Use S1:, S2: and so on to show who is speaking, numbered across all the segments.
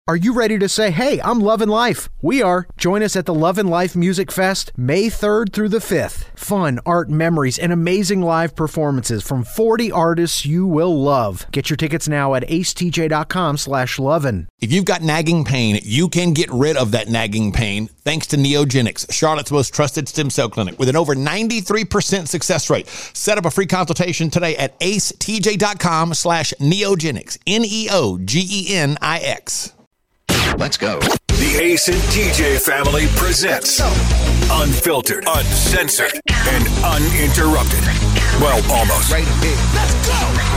S1: Are you ready to say, hey, I'm loving life? We are. Join us at the Love and Life Music Fest, May 3rd through the 5th. Fun, art, memories, and amazing live performances from 40 artists you will love. Get your tickets now at acetj.com/lovin'.
S2: If you've got nagging pain, you can get rid of that nagging pain thanks to Neogenics, Charlotte's most trusted stem cell clinic with an over 93% success rate. Set up a free consultation today at acetj.com/neogenics, Neogenix.
S3: Let's go.
S4: The Ace and TJ family presents Unfiltered, Uncensored, and Uninterrupted. Well, almost.
S3: Right here. Let's go.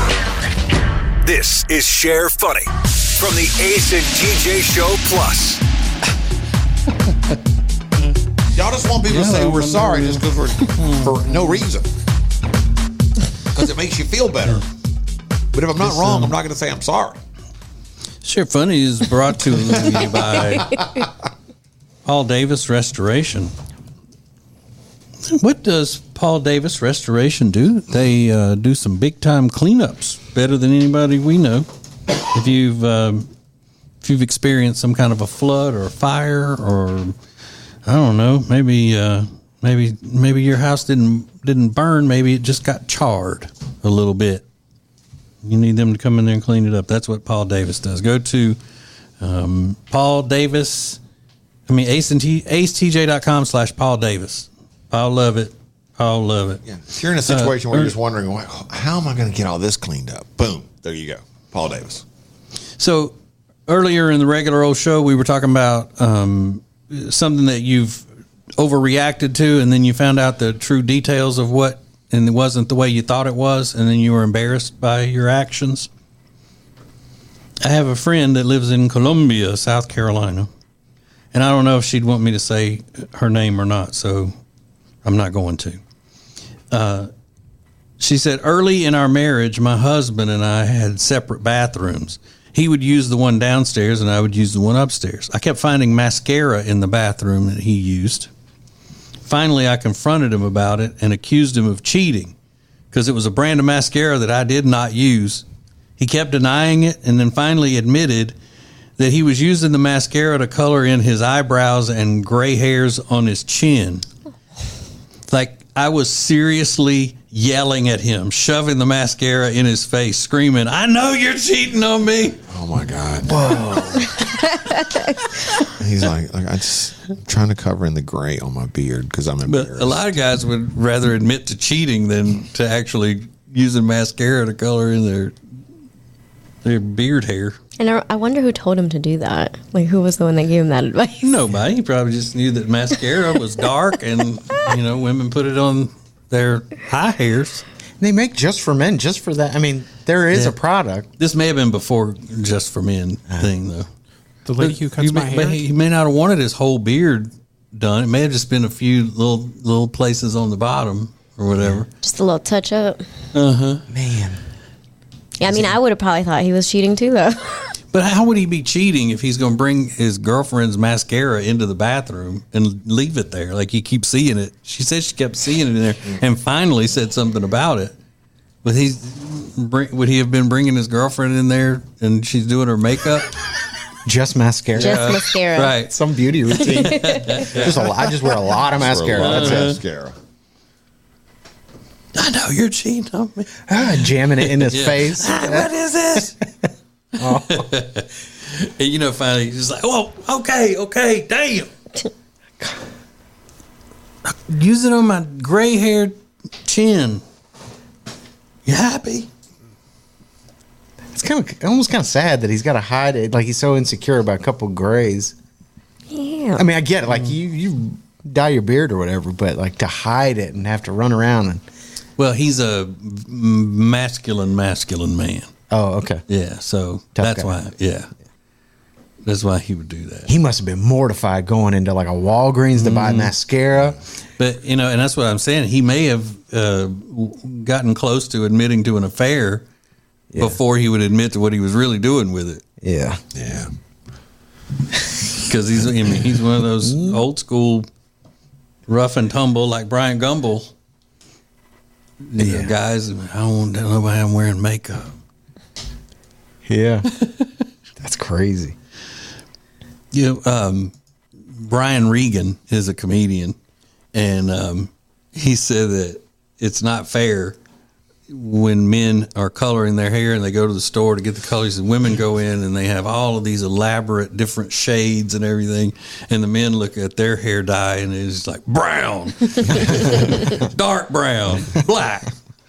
S4: This is Share Funny from the Ace and TJ Show Plus.
S2: Y'all just want people to say we're sorry just because we're for no reason. Because it makes you feel better. But if I'm not wrong, I'm not going to say I'm sorry.
S5: Share Funny is brought to you by Paul Davis Restoration. What does Paul Davis Restoration do? They do some big time cleanups, better than anybody we know. If you've experienced some kind of a flood or a fire, or I don't know, maybe your house didn't burn, maybe it just got charred a little bit. You need them to come in there and clean it up. That's what Paul Davis does. Go to Paul Davis. acetj.com/Paul Davis. I'll love it. I'll love it.
S2: Yeah. If you're in a situation where you're just wondering, how am I going to get all this cleaned up? Boom. There you go. Paul Davis.
S5: So earlier in the regular old show, we were talking about something that you've overreacted to, and then you found out the true details of what, and it wasn't the way you thought it was, and then you were embarrassed by your actions. I have a friend that lives in Columbia, South Carolina, and I don't know if she'd want me to say her name or not, so I'm not going to. She said, early in our marriage, my husband and I had separate bathrooms. He would use the one downstairs, and I would use the one upstairs. I kept finding mascara in the bathroom that he used. Finally, I confronted him about it and accused him of cheating because it was a brand of mascara that I did not use. He kept denying it and then finally admitted that he was using the mascara to color in his eyebrows and gray hairs on his chin. Like, I was seriously yelling at him, shoving the mascara in his face, screaming, I know you're cheating on me.
S2: Oh, my God.
S5: Whoa.
S2: He's like I just trying to cover in the gray on my beard because I'm embarrassed.
S5: But a lot of guys would rather admit to cheating than to actually using mascara to color in their beard hair.
S6: And I wonder who told him to do that. Like, who was the one that gave him that advice?
S5: Nobody. He probably just knew that mascara was dark and, women put it on their high hairs.
S7: They make just for men, just for that. I mean, there is a product.
S5: This may have been before Just for Men thing, though.
S8: The lady who cuts my hair?
S5: But he may not have wanted his whole beard done. It may have just been a few little places on the bottom or whatever.
S6: Just a little touch up.
S5: Uh-huh.
S7: Man.
S6: Yeah, I mean, I would have probably thought he was cheating too, though.
S5: But how would he be cheating if he's going to bring his girlfriend's mascara into the bathroom and leave it there? Like, you keep seeing it. She said she kept seeing it in there and finally said something about it. But would he have been bringing his girlfriend in there and she's doing her makeup?
S7: Just mascara.
S6: Just mascara.
S5: Right.
S7: Some beauty routine. I just wear a lot of mascara. That's it.
S2: Mascara.
S5: I know you're cheating on me.
S7: Jamming it in his face.
S5: What is this? And finally he's like, "Oh, okay, damn." Use it on my gray-haired chin. You happy?
S7: It's almost kind of sad that he's got to hide it. Like, he's so insecure about a couple of grays.
S6: Yeah.
S7: I mean, I get it. Like, you dye your beard or whatever, but like to hide it and have to run around and.
S5: Well, he's a masculine man.
S7: Oh, okay.
S5: Yeah, so
S7: Tough
S5: that's
S7: guy.
S5: why. Yeah, that's why he would do that.
S7: He must have been mortified going into like a Walgreens to buy mascara.
S5: But and that's what I'm saying. He may have gotten close to admitting to an affair before he would admit to what he was really doing with it.
S7: Yeah.
S5: Because he's one of those old school rough and tumble like Brian Gumble. Guys, I don't want to tell nobody I'm wearing makeup.
S7: Yeah. That's crazy.
S5: Brian Regan is a comedian, and he said that it's not fair when men are coloring their hair and they go to the store to get the colors, and women go in and they have all of these elaborate different shades and everything, and the men look at their hair dye and it's like brown, dark brown, black.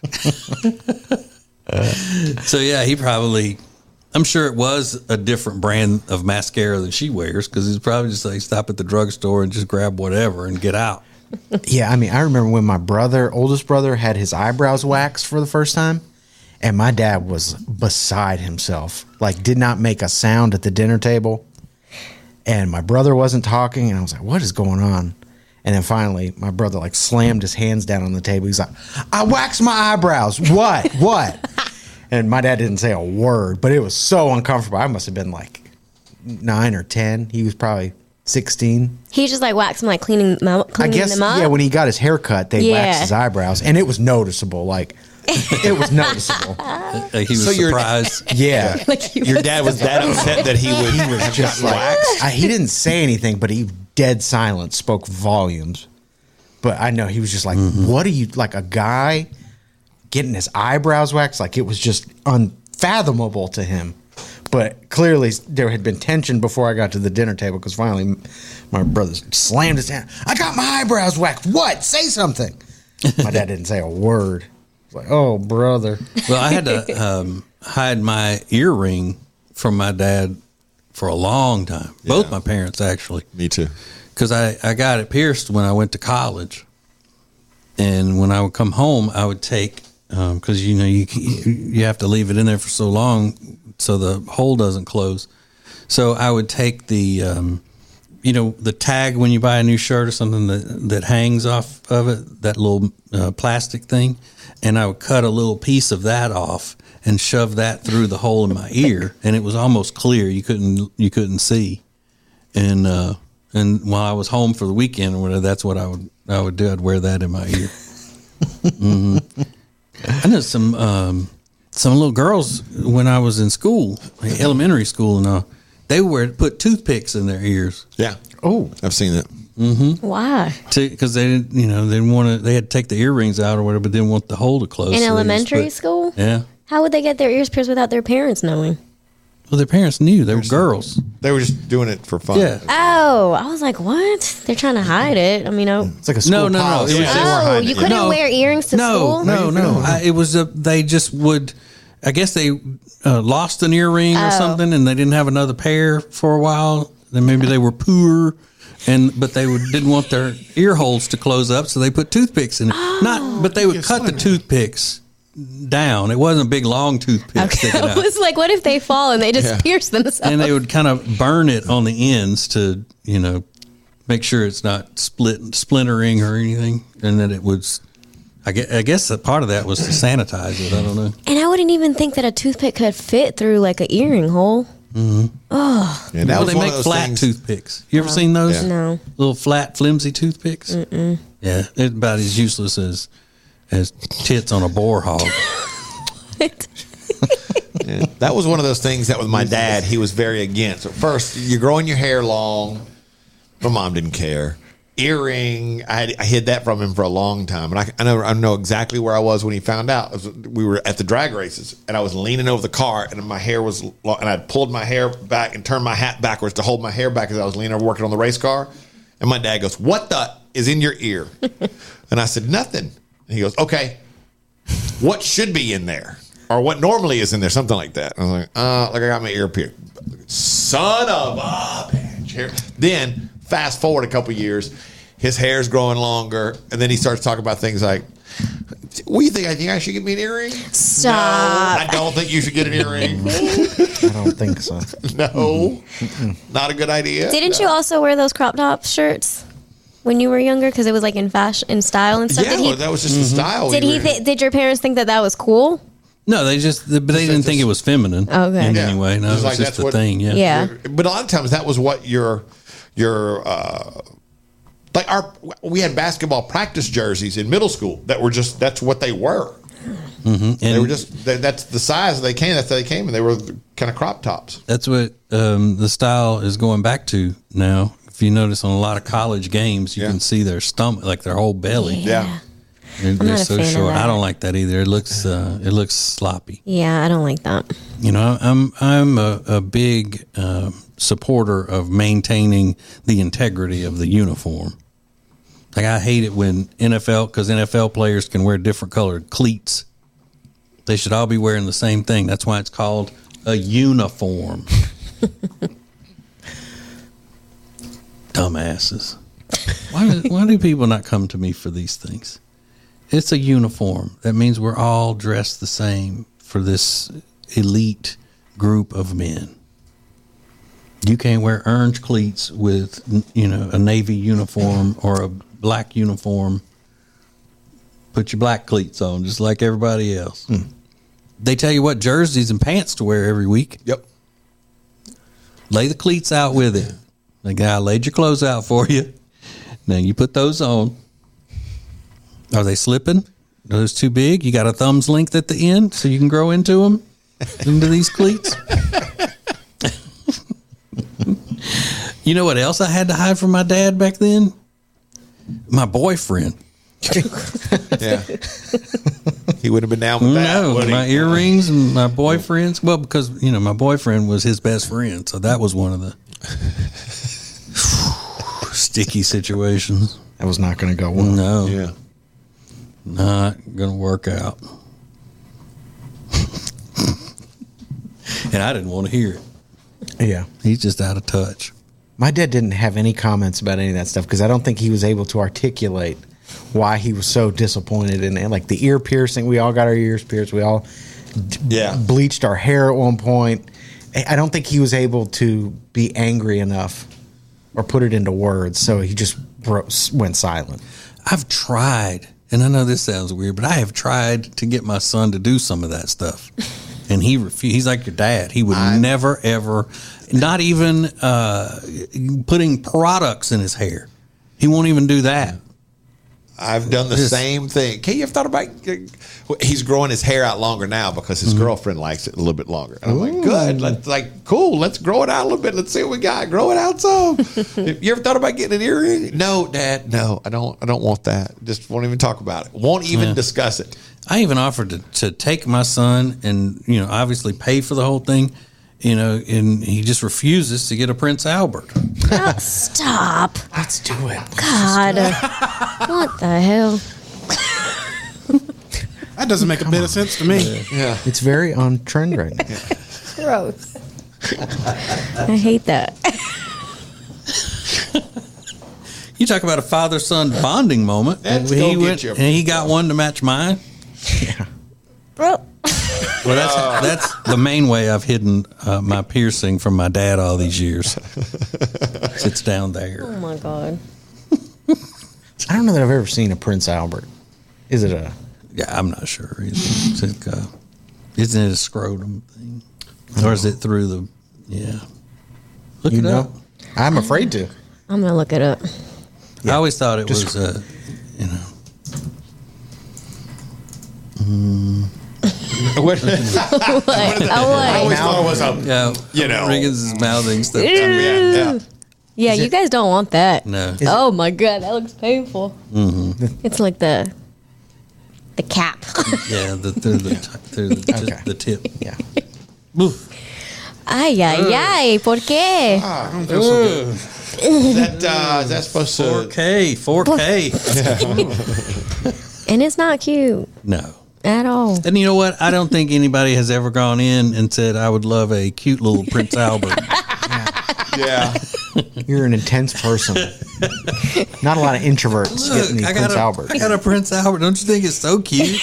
S5: So yeah, he probably, I'm sure it was a different brand of mascara than she wears, because it's probably just like stop at the drugstore and just grab whatever and get out.
S7: Yeah, I mean, I remember when my oldest brother, had his eyebrows waxed for the first time, and my dad was beside himself, like did not make a sound at the dinner table, and my brother wasn't talking, and I was like, what is going on? And then finally, my brother like slammed his hands down on the table. He's like, I waxed my eyebrows. What? And my dad didn't say a word, but it was so uncomfortable. I must have been like 9 or 10. He was probably 16.
S6: He just like waxed them, like cleaning them up.
S7: Yeah, when he got his hair cut, they waxed his eyebrows, and it was noticeable. Like, it was noticeable.
S5: He was surprised.
S7: Yeah.
S2: Your dad was that upset that he was just waxed?
S7: He didn't say anything, but he dead silent, spoke volumes. But I know he was just like, what are you, like a guy getting his eyebrows waxed? Like, it was just unfathomable to him. But clearly there had been tension before I got to the dinner table, because finally my brother slammed his hand. I got my eyebrows waxed. What? Say something. My dad didn't say a word. Like, oh, brother.
S5: Well, I had to hide my earring from my dad for a long time. Yeah. Both my parents, actually.
S2: Me too.
S5: Because I got it pierced when I went to college. And when I would come home, I would take, because, you have to leave it in there for so long so the hole doesn't close. So I would take the, the tag when you buy a new shirt or something that hangs off of it, that little plastic thing, and I would cut a little piece of that off and shove that through the hole in my ear, and it was almost clear. You couldn't see. And while I was home for the weekend or whatever, that's what I would do. I'd wear that in my ear. I know some little girls when I was in school, like elementary school, and they put toothpicks in their ears.
S2: Yeah. Oh, I've seen that.
S5: Mm-hmm.
S6: Why?
S5: Because they didn't, they didn't want to. They had to take the earrings out or whatever, but didn't want the hole to close.
S6: In elementary school?
S5: Yeah.
S6: How would they get their ears pierced without their parents knowing?
S5: Well, their parents knew. They were girls.
S2: They were just doing it for fun.
S5: Yeah.
S6: Oh, I was like, what? They're trying to hide it. I mean,
S7: it's like a school policy.
S6: No. You couldn't wear earrings to school?
S5: No. It was they just would. I guess they lost an earring or something, and they didn't have another pair for a while. Then maybe they were poor, but they didn't want their ear holes to close up, so they put toothpicks in it. But they would cut the toothpicks down. It wasn't a big long toothpick sticking out.
S6: It was like, what if they fall and they just pierce themselves?
S5: And they would kind of burn it on the ends to, make sure it's not splintering or anything, and that it was. I guess a part of that was to sanitize it. I don't know.
S6: And I wouldn't even think that a toothpick could fit through like an earring hole.
S5: Mm-hmm.
S6: Oh.
S2: Yeah,
S5: they make flat toothpicks. You ever seen those?
S6: Yeah. No.
S5: Little flat, flimsy toothpicks?
S6: Mm-mm.
S5: Yeah, they're about as useless as tits on a boar hog.
S2: Yeah, that was one of those things that with my dad, he was very against. At first, you're growing your hair long. My mom didn't care. Earring, I hid that from him for a long time, and I know exactly where I was when he found out. We were at the drag races, and I was leaning over the car, and my hair was long, and I'd pulled my hair back and turned my hat backwards to hold my hair back as I was leaning over working on the race car. And my dad goes, "What the is in your ear?" And I said, "Nothing." And he goes, "Okay, what should be in there, or what normally is in there?" Something like that. I was like, like I got my ear pierced. Son of a bitch. Then. Fast forward a couple years, his hair's growing longer, and then he starts talking about things like, "What do you think? I think I should get me an earring?"
S6: Stop.
S2: No, I don't think you should get an earring.
S7: I don't think so.
S2: No, not a good idea.
S6: Didn't you also wear those crop top shirts when you were younger? Because it was like in fashion, in style and stuff.
S2: Yeah, that was just the style.
S6: Did your parents think that was cool?
S5: No, they didn't think it was feminine.
S6: Okay.
S5: In any way. No, it was
S2: like
S5: just the thing. Yeah.
S6: Yeah.
S2: But a lot of times that was what we had basketball practice jerseys in middle school that were that's what they were.
S5: And
S2: They were that's the size they came. That's how they came, and they were kind of crop tops.
S5: That's what the style is going back to now. If you notice on a lot of college games, you can see their stomach, like their whole belly.
S2: Yeah.
S5: They're
S6: not a
S5: so
S6: fan of
S5: short.
S6: that.
S5: I don't like that either. It looks sloppy.
S6: Yeah, I don't like that.
S5: You know, I'm a big supporter of maintaining the integrity of the uniform. Like I hate it when because NFL players can wear different colored cleats. They should all be wearing the same thing. That's why it's called a uniform. Dumbasses. Why do people not come to me for these things? It's a uniform. That means we're all dressed the same for this elite group of men. You can't wear orange cleats with, a navy uniform or a black uniform. Put your black cleats on just like everybody else. They tell you what jerseys and pants to wear every week.
S2: Yep.
S5: Lay the cleats out with it. The guy laid your clothes out for you. Now you put those on. Are they slipping? Are those too big? You got a thumb's length at the end so you can grow into them, into these cleats? You know what else I had to hide from my dad back then? My boyfriend.
S2: Yeah. He would have been down with that.
S5: No,
S2: wouldn't he?
S5: my earrings and my boyfriend's. Well, because, my boyfriend was his best friend. So that was one of the sticky situations.
S7: That was not going to go well.
S5: No.
S2: Yeah.
S5: Not going to work out. And I didn't want to hear it.
S7: Yeah.
S5: He's just out of touch.
S7: My dad didn't have any comments about any of that stuff because I don't think he was able to articulate why he was so disappointed in it. Like the ear piercing, we all got our ears pierced. We all bleached our hair at one point. I don't think he was able to be angry enough or put it into words, so he just went silent.
S5: I've tried, and I know this sounds weird, but I have tried to get my son to do some of that stuff. And he refused. He's like your dad. He would never, ever, not even putting products in his hair. He won't even do that.
S2: I've done the same thing. Okay, you ever thought about? He's growing his hair out longer now because his girlfriend likes it a little bit longer. And I'm like, good, cool. Let's grow it out a little bit. Let's see what we got. Grow it out some. You ever thought about getting an earring? No, Dad. No, I don't want that. Just won't even talk about it. Won't even discuss it.
S5: I even offered to take my son and obviously pay for the whole thing. And he just refuses to get a Prince Albert.
S6: Oh, stop.
S7: Let's do it.
S6: God. What the hell?
S8: That doesn't make a bit of sense to me.
S2: Yeah.
S7: It's very on trend right now.
S6: Gross. I hate that.
S5: You talk about a father-son bonding moment.
S2: Let's
S5: he
S2: go get
S5: went,
S2: your-
S5: and he got one to match mine.
S7: Yeah.
S6: Bro.
S5: Well, that's the main way I've hidden my piercing from my dad all these years. It's down there.
S6: Oh, my God.
S7: I don't know that I've ever seen a Prince Albert. Is it a...
S5: Yeah, I'm not sure. It's like, isn't it a scrotum thing? Or is it through the... Yeah. Look it up.
S7: I'm afraid to.
S6: I'm going to look it up.
S5: I always thought it was,
S2: What?
S6: What?
S2: I always thought it was
S5: Riggins is mouthing stuff.
S6: Yeah, you guys don't want that.
S5: No.
S6: Oh, my God. That looks painful. Mm-hmm. It's like the cap.
S5: Yeah, through the tip.
S7: Yeah.
S5: Oof.
S6: Ay, ay, ay. ¿Por qué?
S8: I don't feel so good.
S2: Is that supposed to?
S5: 4K.
S6: And it's not cute
S5: No.
S6: at all.
S5: And you know what? I don't think anybody has ever gone in and said, I would love a cute little Prince Albert.
S2: Yeah.
S7: You're an intense person. Not a lot of introverts getting the Prince Albert.
S5: I got a Prince Albert. Don't you think it's so cute?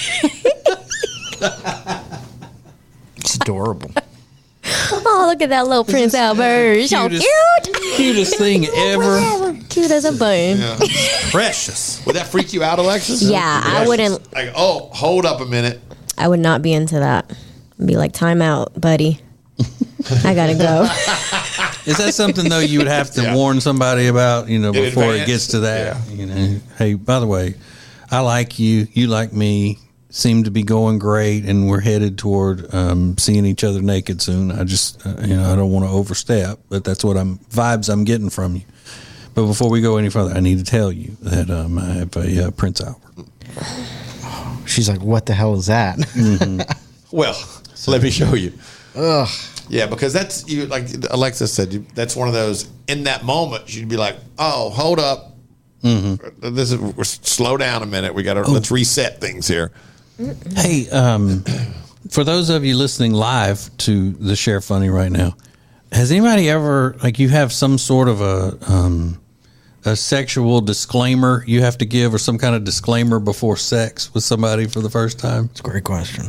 S7: It's adorable.
S6: Oh, look at that little Prince Albert. So cute.
S5: Cutest thing ever.
S6: Cute as a bone.
S2: Yeah.
S5: Precious.
S2: Would that freak you out, Alexis?
S6: Yeah, I wouldn't.
S2: Like, oh, hold up a minute.
S6: I would not be into that. I'd be like, time out, buddy. I gotta go.
S5: Is that something though you would have to warn somebody about, before it gets to that?
S2: Yeah.
S5: Hey, by the way, I like you, you like me. seem to be going great, and we're headed toward seeing each other naked soon. I just, I don't want to overstep, but that's what vibes I'm getting from you. But before we go any further, I need to tell you that I have a Prince Albert.
S7: She's like, what the hell is that?
S5: Mm-hmm.
S2: Well, let me show you.
S7: Ugh.
S2: Yeah, because that's you. Like Alexa said, that's one of those. In that moment, you'd be like, "Oh, hold up, we're slow down a minute. We got to let's reset things here."
S5: Hey, for those of you listening live to the Share Funny right now, has anybody ever, like, you have some sort of a sexual disclaimer you have to give, or some kind of disclaimer before sex with somebody for the first time?
S7: It's a great question.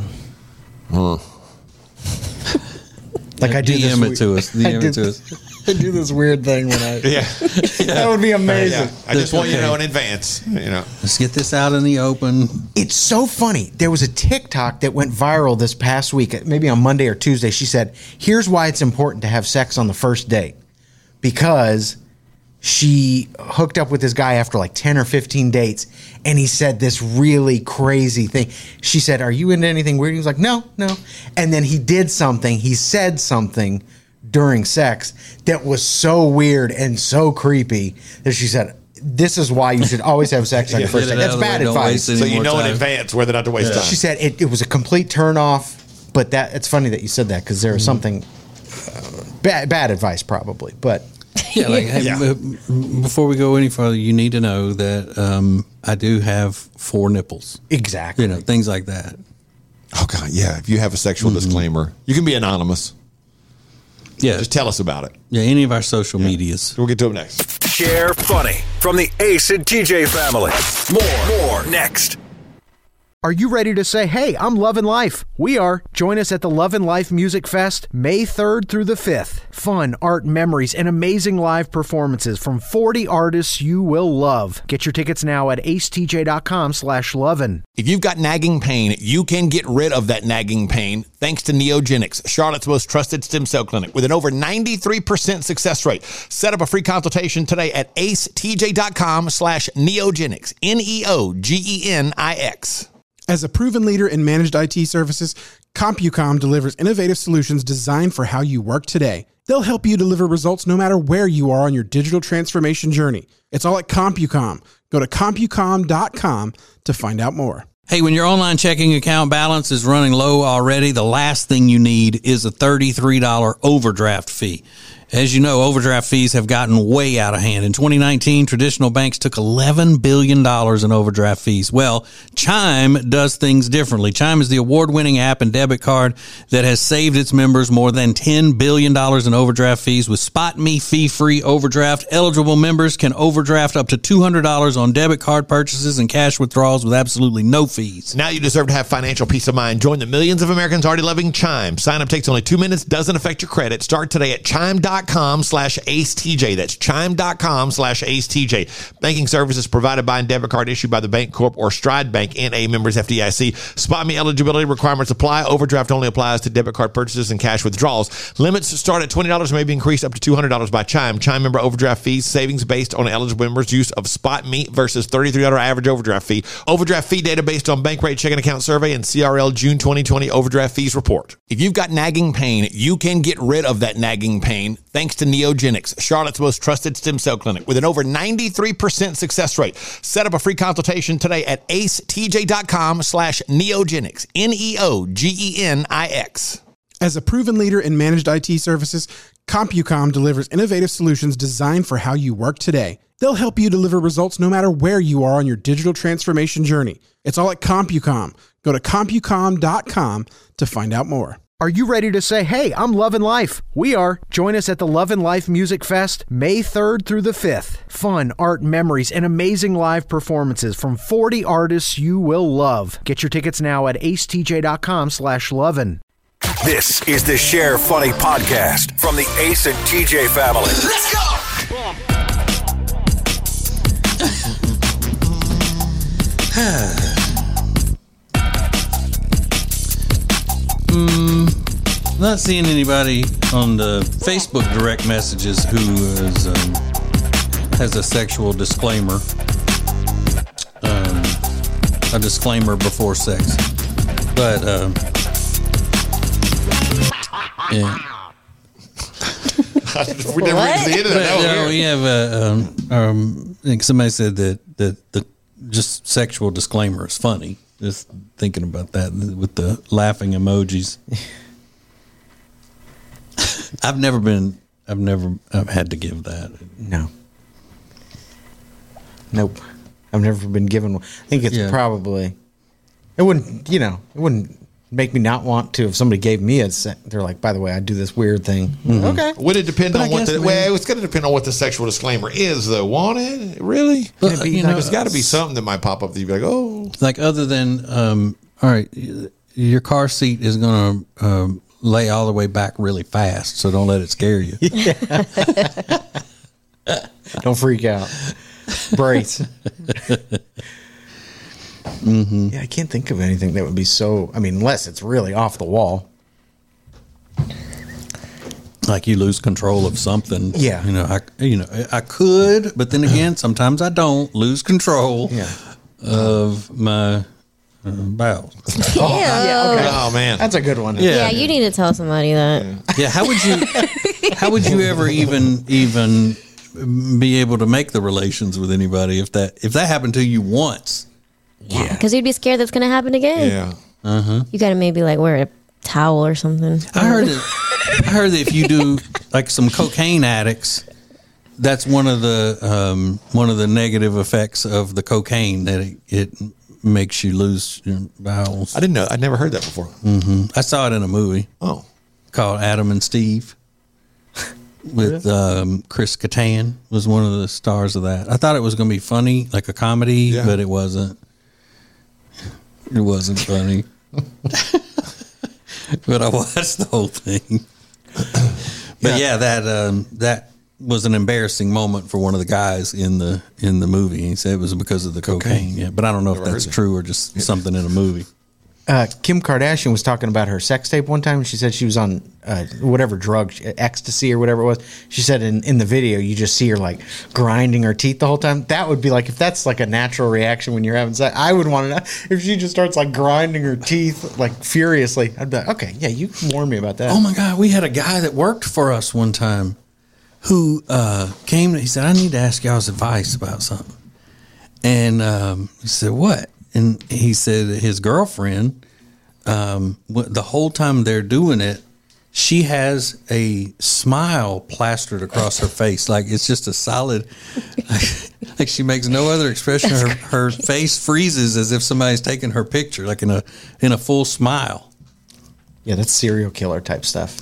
S5: Like, I do DM it to us. DM it to us.
S7: I do this weird thing when I.
S2: Yeah.
S7: That would be amazing.
S2: Yeah. I just want you to know in advance.
S5: Let's get this out in the open.
S7: It's so funny. There was a TikTok that went viral this past week, maybe on Monday or Tuesday. She said, here's why it's important to have sex on the first date. Because she hooked up with this guy after like 10 or 15 dates, and he said this really crazy thing. She said, are you into anything weird? He was like, no. And then he said something during sex that was so weird and so creepy that she said, this is why you should always have sex on your first date. That's bad advice.
S2: So you know in advance whether not to waste time.
S7: She said it was a complete turn off, but it's funny that you said that, because there was something bad advice probably, but
S5: yeah, hey, before we go any further, you need to know that I do have 4 nipples.
S7: Exactly.
S5: Things like that.
S2: Oh God, yeah. If you have a sexual disclaimer, you can be anonymous.
S5: Yeah,
S2: just tell us about it.
S5: Yeah, any of our social medias.
S2: We'll get to them next.
S4: Share Funny from the Ace and TJ family. More next.
S1: Are you ready to say, hey, I'm loving life? We are. Join us at the Love and Life Music Fest, May 3rd through the 5th. Fun, art, memories, and amazing live performances from 40 artists you will love. Get your tickets now at acetj.com/lovin'.
S2: If you've got nagging pain, you can get rid of that nagging pain thanks to Neogenics, Charlotte's most trusted stem cell clinic with an over 93% success rate. Set up a free consultation today at acetj.com/neogenics, Neogenix.
S8: As a proven leader in managed IT services, CompuCom delivers innovative solutions designed for how you work today. They'll help you deliver results no matter where you are on your digital transformation journey. It's all at CompuCom. Go to CompuCom.com to find out more.
S5: Hey, when your online checking account balance is running low already, the last thing you need is a $33 overdraft fee. As you know, overdraft fees have gotten way out of hand. In 2019, traditional banks took $11 billion in overdraft fees. Well, Chime does things differently. Chime is the award-winning app and debit card that has saved its members more than $10 billion in overdraft fees. With SpotMe fee-free overdraft, eligible members can overdraft up to $200 on debit card purchases and cash withdrawals with absolutely no fees.
S2: Now you deserve to have financial peace of mind. Join the millions of Americans already loving Chime. Sign up takes only 2 minutes, doesn't affect your credit. Start today at chime.com/AceTJ. That's chime.com/AceTJ. Banking services provided by and debit card issued by the Bank Corp or Stride Bank, N.A. members FDIC. SpotMe eligibility requirements apply. Overdraft only applies to debit card purchases and cash withdrawals. Limits start at $20 and may be increased up to $200 by Chime. Chime member overdraft fees, savings based on eligible members' use of SpotMe versus $33 average overdraft fee. Overdraft fee data based on Bankrate checking account survey and CRL June 2020 overdraft fees report. If you've got nagging pain, you can get rid of that nagging pain thanks to Neogenics, Charlotte's most trusted stem cell clinic with an over 93% success rate. Set up a free consultation today at acetj.com/neogenics, Neogenix.
S8: As a proven leader in managed IT services, CompuCom delivers innovative solutions designed for how you work today. They'll help you deliver results no matter where you are on your digital transformation journey. It's all at CompuCom. Go to CompuCom.com to find out more.
S1: Are you ready to say, hey, I'm loving life? We are. Join us at the Love and Life Music Fest, May 3rd through the 5th. Fun, art, memories, and amazing live performances from 40 artists you will love. Get your tickets now at acetj.com/lovin'.
S4: This is the Share Funny podcast from the Ace and TJ family. Let's go!
S5: Not seeing anybody on the Facebook direct messages who is, has a sexual disclaimer. A disclaimer before sex. But yeah.
S2: We never reached the end of that.
S5: But, we have I think somebody said that the just sexual disclaimer is funny. Just thinking about that with the laughing emojis. I've had to give that.
S7: No. Nope. I've never been given one. I think it's probably, it wouldn't make me not want to if somebody gave me they're like, by the way, I do this weird thing.
S2: Mm-hmm.
S7: Okay.
S2: Would it depend on what it's going to depend on what the sexual disclaimer is, though, won't it? Really?
S5: But,
S2: There's got to be something that might pop up that you'd be like, oh.
S5: Like other than, all right, your car seat is going to lay all the way back really fast, so don't let it scare you.
S7: Don't freak out. Brace. Yeah, I can't think of anything that would be so, unless it's really off the wall.
S5: Like you lose control of something.
S7: Yeah.
S5: I could, but then again, sometimes I don't lose control of my bowels.
S6: Ew.
S2: Oh, man.
S7: That's a good one.
S6: Yeah, you need to tell somebody that.
S5: Yeah, how would you ever even be able to make the relations with anybody if that happened to you once?
S6: Yeah, because you'd be scared that's going to happen again.
S2: Yeah.
S6: You got to maybe like wear a towel or something.
S5: I heard that if you do like some cocaine addicts, that's one of the negative effects of the cocaine, that it makes you lose your bowels.
S2: I didn't know. I'd never heard that before.
S5: I saw it in a movie called Adam and Steve with Chris Kattan was one of the stars of that. I thought it was going to be funny, like a comedy, but it wasn't. It wasn't funny. But I watched the whole thing. But that was an embarrassing moment for one of the guys in the movie. He said it was because of the cocaine. Yeah, but I don't know if that's true or just something in a movie.
S7: Kim Kardashian was talking about her sex tape one time, and she said she was on whatever drug, ecstasy or whatever it was. She said in the video, you just see her like grinding her teeth the whole time. That would be like, if that's like a natural reaction when you're having sex, I would want to know if she just starts like grinding her teeth like furiously. I'd be like, okay, yeah, you can warn me about that.
S5: Oh my God, we had a guy that worked for us one time who came. He said, I need to ask y'all's advice about something. And he said, what? And he said that his girlfriend, the whole time they're doing it, she has a smile plastered across her face. Like it's just a solid, like she makes no other expression. Her face freezes as if somebody's taking her picture, like in a full smile.
S7: Yeah, that's serial killer type stuff.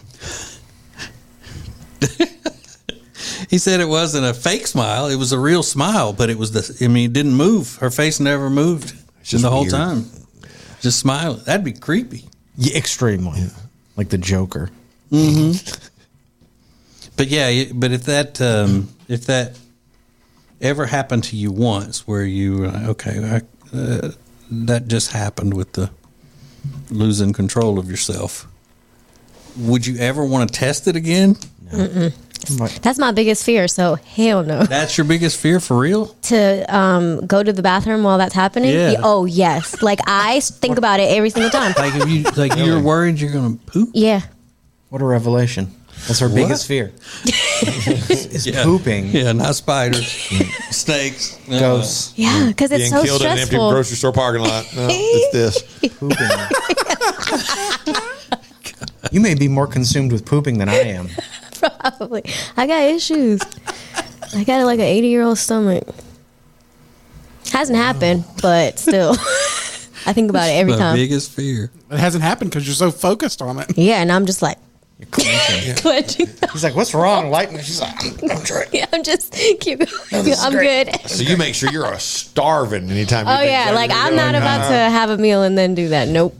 S5: He said it wasn't a fake smile; it was a real smile, but it was it didn't move. Her face never moved the whole time. Just smiling. That'd be creepy.
S7: Yeah, extremely. Yeah. Like the Joker.
S5: Mm-hmm. But if that ever happened to you once, where you were like, okay, that just happened with the losing control of yourself, would you ever want to test it again?
S6: No. That's my biggest fear, so hell no.
S5: That's your biggest fear for real?
S6: To go to the bathroom while that's happening?
S5: Yeah.
S6: Oh, yes. Like, I think about it every single time.
S5: Like, if you're worried you're going to poop?
S6: Yeah.
S7: What a revelation. That's her biggest fear. is pooping.
S5: Yeah, not spiders. Snakes.
S7: Ghosts.
S6: Yeah, because it's so
S2: killed
S6: stressful.
S2: in an empty grocery store parking lot. No, it's this.
S7: Pooping. You may be more consumed with pooping than I am.
S6: Probably. I got issues. I got like an 80-year-old stomach. Hasn't happened, but still. I think about it every time.
S5: My biggest fear.
S8: It hasn't happened because you're so focused on it.
S6: Yeah, and I'm just like.
S7: You're clenching.
S6: Clenching.
S7: He's like, what's wrong? Lightning. She's like, I'm trying.
S6: Yeah, I'm just keep going. I'm good.
S2: So you make sure you're starving anytime.
S6: Oh yeah, like I'm not about to have a meal and then do that. Nope.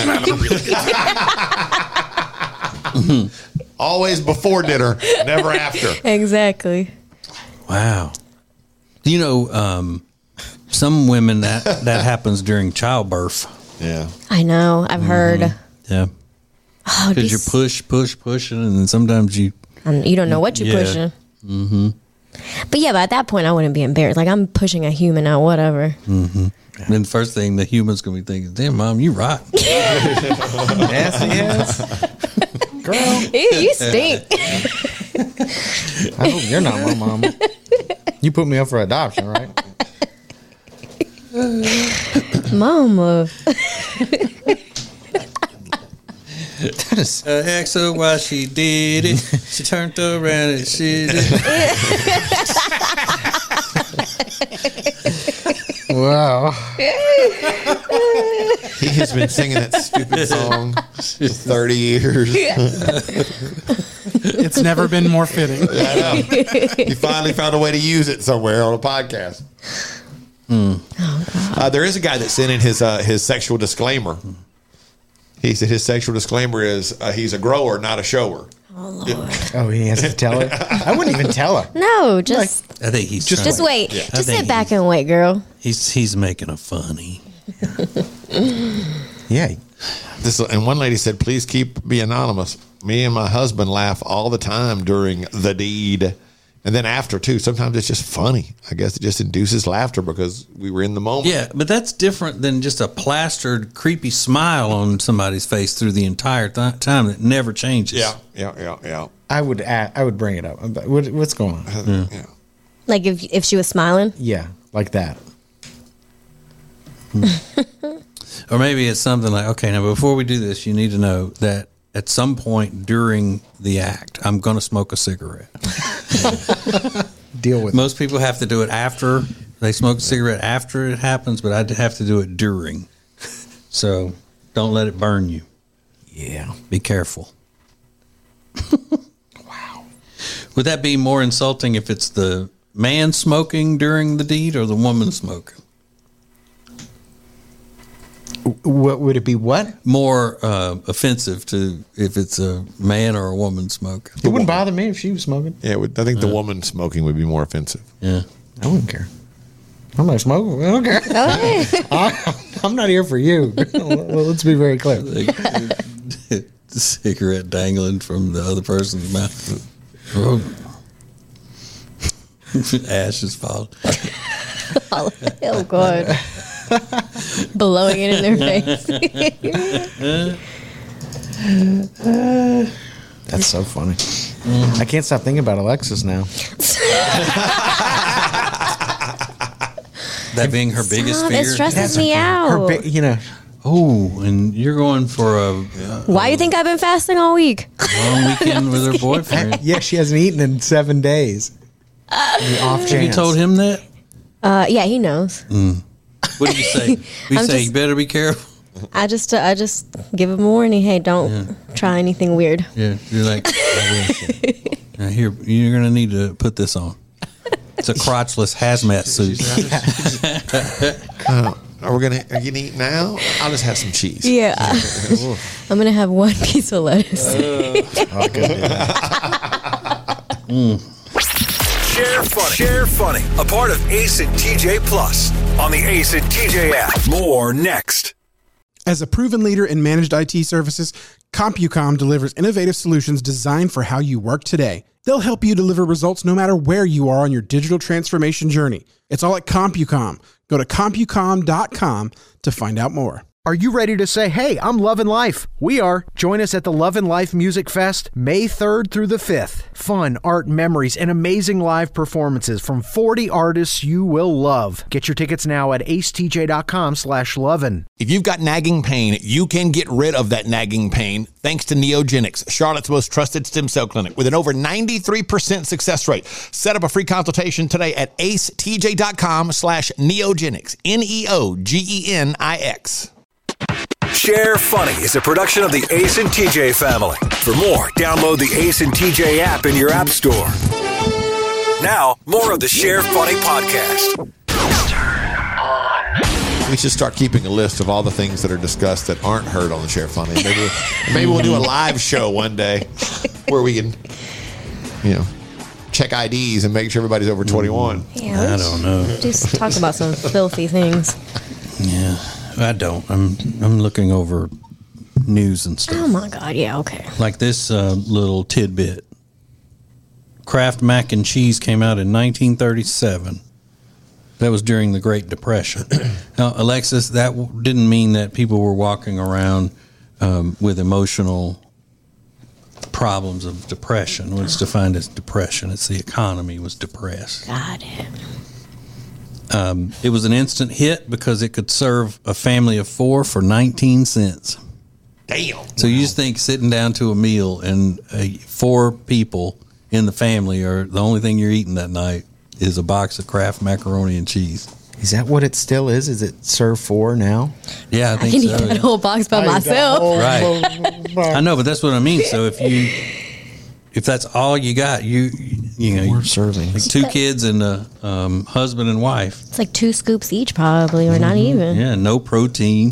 S2: Always before dinner, never after.
S6: Exactly.
S5: Wow. You know, some women that happens during childbirth.
S2: Yeah.
S6: I know. I've heard.
S5: Yeah. Because you're pushing, and then sometimes you
S6: don't know what you're pushing.
S5: Mm-hmm.
S6: But yeah, but at that point, I wouldn't be embarrassed. Like, I'm pushing a human out, whatever.
S5: And the first thing the human's going to be thinking, damn, Mom, you right.
S7: Yes. Girl,
S6: Ew, you stink.
S7: I hope you're not my mama. You put me up for adoption, right?
S6: Mama.
S7: That is,
S5: Asked her why she did it. She turned around and she did it.
S7: wow.
S2: He has been singing that stupid song for 30 years.
S8: It's never been more fitting.
S2: I know. He finally found a way to use it somewhere on a podcast. There is a guy that sent in his sexual disclaimer. He said his sexual disclaimer is he's a grower, not a shower.
S6: Oh, Lord.
S7: Oh, he has to tell her? I wouldn't even tell her.
S6: No, just
S5: I think he's
S6: just wait.
S5: I
S6: Just
S5: think
S6: sit back and wait, girl.
S5: He's making a funny.
S7: Yeah.
S2: And one lady said, please be anonymous. Me and my husband laugh all the time during the deed. And then after, too. Sometimes it's just funny. I guess it just induces laughter because we were in the moment.
S5: Yeah, but that's different than just a plastered, creepy smile on somebody's face through the entire time that never changes.
S2: Yeah.
S7: I would bring it up. What's going on?
S2: Yeah.
S6: Like if she was smiling.
S7: Yeah, like that.
S5: Or maybe it's something like, okay, now before we do this, you need to know that at some point during the act, I'm going to smoke a cigarette.
S7: Deal with it.
S5: Most people have to do it after they smoke a cigarette after it happens, but I'd have to do it during. So don't let it burn you.
S7: Yeah.
S5: Be careful. Wow. Would that be more insulting if it's the man smoking during the deed or the woman smoking?
S7: What would it be? What?
S5: More offensive to if it's a man or a woman smoking?
S7: It wouldn't bother me if she was smoking.
S2: Yeah, I think the woman smoking would be more offensive.
S5: Yeah.
S7: I wouldn't care. I'm not smoking. I don't care. I'm not here for you. Well, let's be very clear.
S5: The cigarette dangling from the other person's mouth. Oh. Ashes fall.
S6: Oh God. Blowing it in their face.
S7: That's so funny. I can't stop thinking about Alexis now.
S5: That being her biggest fear.
S6: It stresses me out.
S5: Oh, and you're going for a
S6: Why do you think I've been fasting all week?
S5: long weekend with her boyfriend.
S7: Yeah, she hasn't eaten in 7 days. Off chance.
S5: Have you told him that?
S6: Yeah, he knows.
S5: What do you say? We
S6: I'm
S5: say
S6: just-
S5: you better be careful.
S6: I just give him a warning. Hey, don't try anything weird.
S5: Yeah, you're like, now here, you're gonna need to put this on. It's a crotchless hazmat suit.
S2: Are you gonna eat now? I'll just have some cheese.
S6: Yeah. I'm gonna have one piece of lettuce.
S4: Share funny. A part of Ace and TJ Plus on the Ace and TJ app. More next.
S8: As a proven leader in managed IT services, CompuCom delivers innovative solutions designed for how you work today. They'll help you deliver results no matter where you are on your digital transformation journey. It's all at CompuCom. Go to CompuCom.com to find out more.
S1: Are you ready to say, hey, I'm loving life? We are. Join us at the Love and Life Music Fest, May 3rd through the 5th. Fun, art, memories, and amazing live performances from 40 artists you will love. Get your tickets now at acetj.com/lovin'.
S9: If you've got nagging pain, you can get rid of that nagging pain thanks to Neogenics, Charlotte's most trusted stem cell clinic with an over 93% success rate. Set up a free consultation today at acetj.com/neogenics, Neogenix.
S4: Share Funny is a production of the Ace and TJ family. For more, download the Ace and TJ app in your app store. Now, more of the Share Funny podcast.
S2: We should start keeping a list of all the things that are discussed that aren't heard on the Share Funny. Maybe we'll do a live show one day where we can, check IDs and make sure everybody's over 21.
S6: Yeah,
S5: I don't know.
S6: Just talk about some filthy things.
S5: Yeah, I don't. I'm looking over news and stuff.
S6: Oh my God. Yeah. Okay.
S5: Like this little tidbit. Kraft mac and cheese came out in 1937. That was during the Great Depression. Now, Alexis, that didn't mean that people were walking around with emotional problems of depression. What's defined as depression? It's the economy was depressed.
S6: Got it.
S5: It was an instant hit because it could serve a family of 4 for 19 cents.
S2: Damn.
S5: So you just think sitting down to a meal and 4 people in the family are the only thing you're eating that night is a box of Kraft macaroni and cheese.
S7: Is that what it still is? Is it served 4 now?
S5: Yeah, I
S6: I
S5: think
S6: can eat
S5: so.
S6: that whole box by myself.
S5: Right. I know, but that's what I mean. So if that's all you got, you know,
S7: 4 servings.
S5: like 2 kids and a husband and wife.
S6: It's like 2 scoops each, probably, or not even.
S5: Yeah, no protein,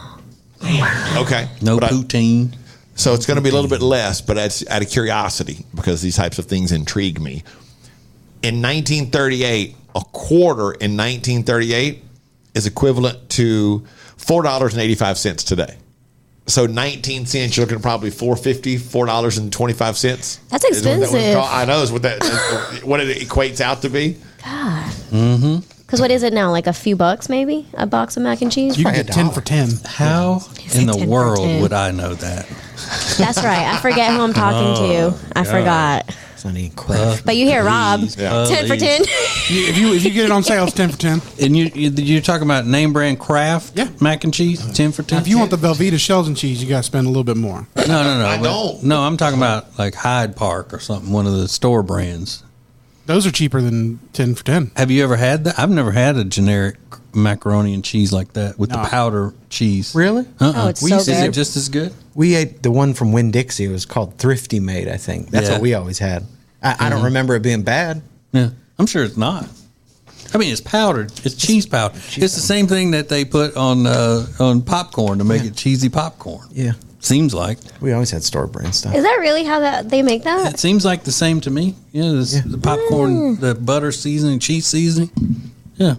S2: Okay.
S5: no
S2: But
S5: poutine.
S2: so it's going to be a little bit less, but out of curiosity, because these types of things intrigue me. In 1938, a quarter in 1938 is equivalent to $4.85 today. So 19 cents, you're looking at probably $4.50, $4.25.
S6: That's expensive.
S2: I know is what that what it equates out to be.
S6: God. Because what is it now? Like a few bucks, maybe? A box of mac and cheese?
S8: You can get 10 for 10.
S5: How
S6: Is
S5: in
S6: it
S5: the
S6: 10 for
S5: world
S6: 10?
S5: would I know that?
S6: That's right. I forget who I'm talking to. I forgot.
S7: It's not even Kraft.
S6: But you hear Rob.
S2: Yeah.
S6: 10 for 10.
S8: If you get it on sale, it's 10 for 10.
S5: And you're talking about name brand Kraft
S8: Yeah.
S5: mac and cheese, 10 for 10.
S8: If you want the Velveeta shells and cheese, you got to spend a little bit more.
S5: No.
S2: I
S5: but-
S2: don't.
S5: No, I'm talking about like Hyde Park or something, one of the store brands.
S8: Those are cheaper than 10 for 10.
S5: Have you ever had that? I've never had a generic macaroni and cheese like that with the
S8: No.
S5: powder cheese.
S7: Really?
S6: Oh, it's so
S5: Is it
S6: good.
S5: just as good?
S7: We ate the one from Winn-Dixie. It was called Thrifty Made, I think. That's
S5: Yeah.
S7: what we always had. I don't remember it being bad.
S5: Yeah, I'm sure it's not. I mean, it's powdered. It's cheese powder. It's the same thing that they put on popcorn to make it cheesy popcorn.
S7: Yeah.
S5: Seems like.
S7: We always had store brand stuff.
S6: Is that really how they make that?
S5: It seems like the same to me. Yeah, the popcorn, the butter seasoning, cheese seasoning. Yeah.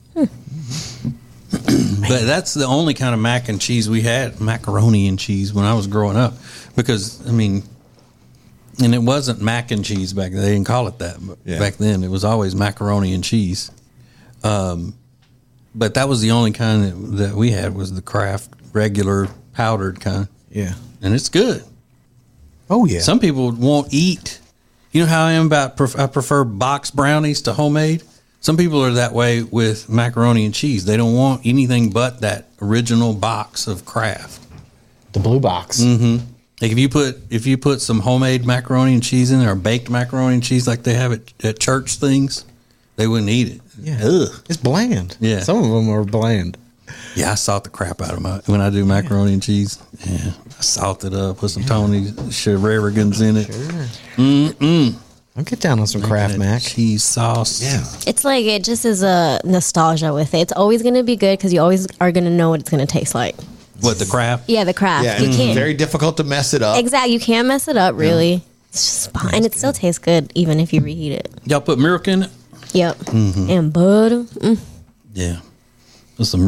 S5: But that's the only kind of mac and cheese we had, macaroni and cheese, when I was growing up. Because, I mean, and it wasn't mac and cheese back then. They didn't call it that. But
S2: Yeah.
S5: back then, it was always macaroni and cheese. But that was the only kind that we had was the Kraft regular powdered kind.
S7: Yeah.
S5: And it's good.
S7: Oh, yeah.
S5: Some people won't eat. You know how I am about I prefer box brownies to homemade? Some people are that way with macaroni and cheese. They don't want anything but that original box of Kraft.
S7: The blue box.
S5: Like if you put some homemade macaroni and cheese in there, or baked macaroni and cheese like they have at church things, they wouldn't eat it.
S7: Yeah.
S5: Ugh.
S7: It's bland.
S5: Yeah.
S7: Some of them are bland.
S5: Yeah, I salt the crap out of when I do macaroni and cheese. Yeah, I salt it up, put some Tony shenanigans in it.
S7: I'll get down on some Kraft
S5: That
S7: Mac.
S5: cheese sauce.
S2: Yeah.
S6: It's like it just is a nostalgia with it. It's always going to be good because you always are going to know what it's going to taste like.
S5: What, the Kraft?
S6: Yeah, the craft.
S2: Yeah,
S6: You
S2: it's
S6: can't.
S2: very difficult to mess it up.
S6: Exactly. You can't mess it up, really. It's just fine. And it still tastes good even if you reheat it.
S5: Y'all put milk in it?
S6: Yep. And butter.
S5: Yeah. Put some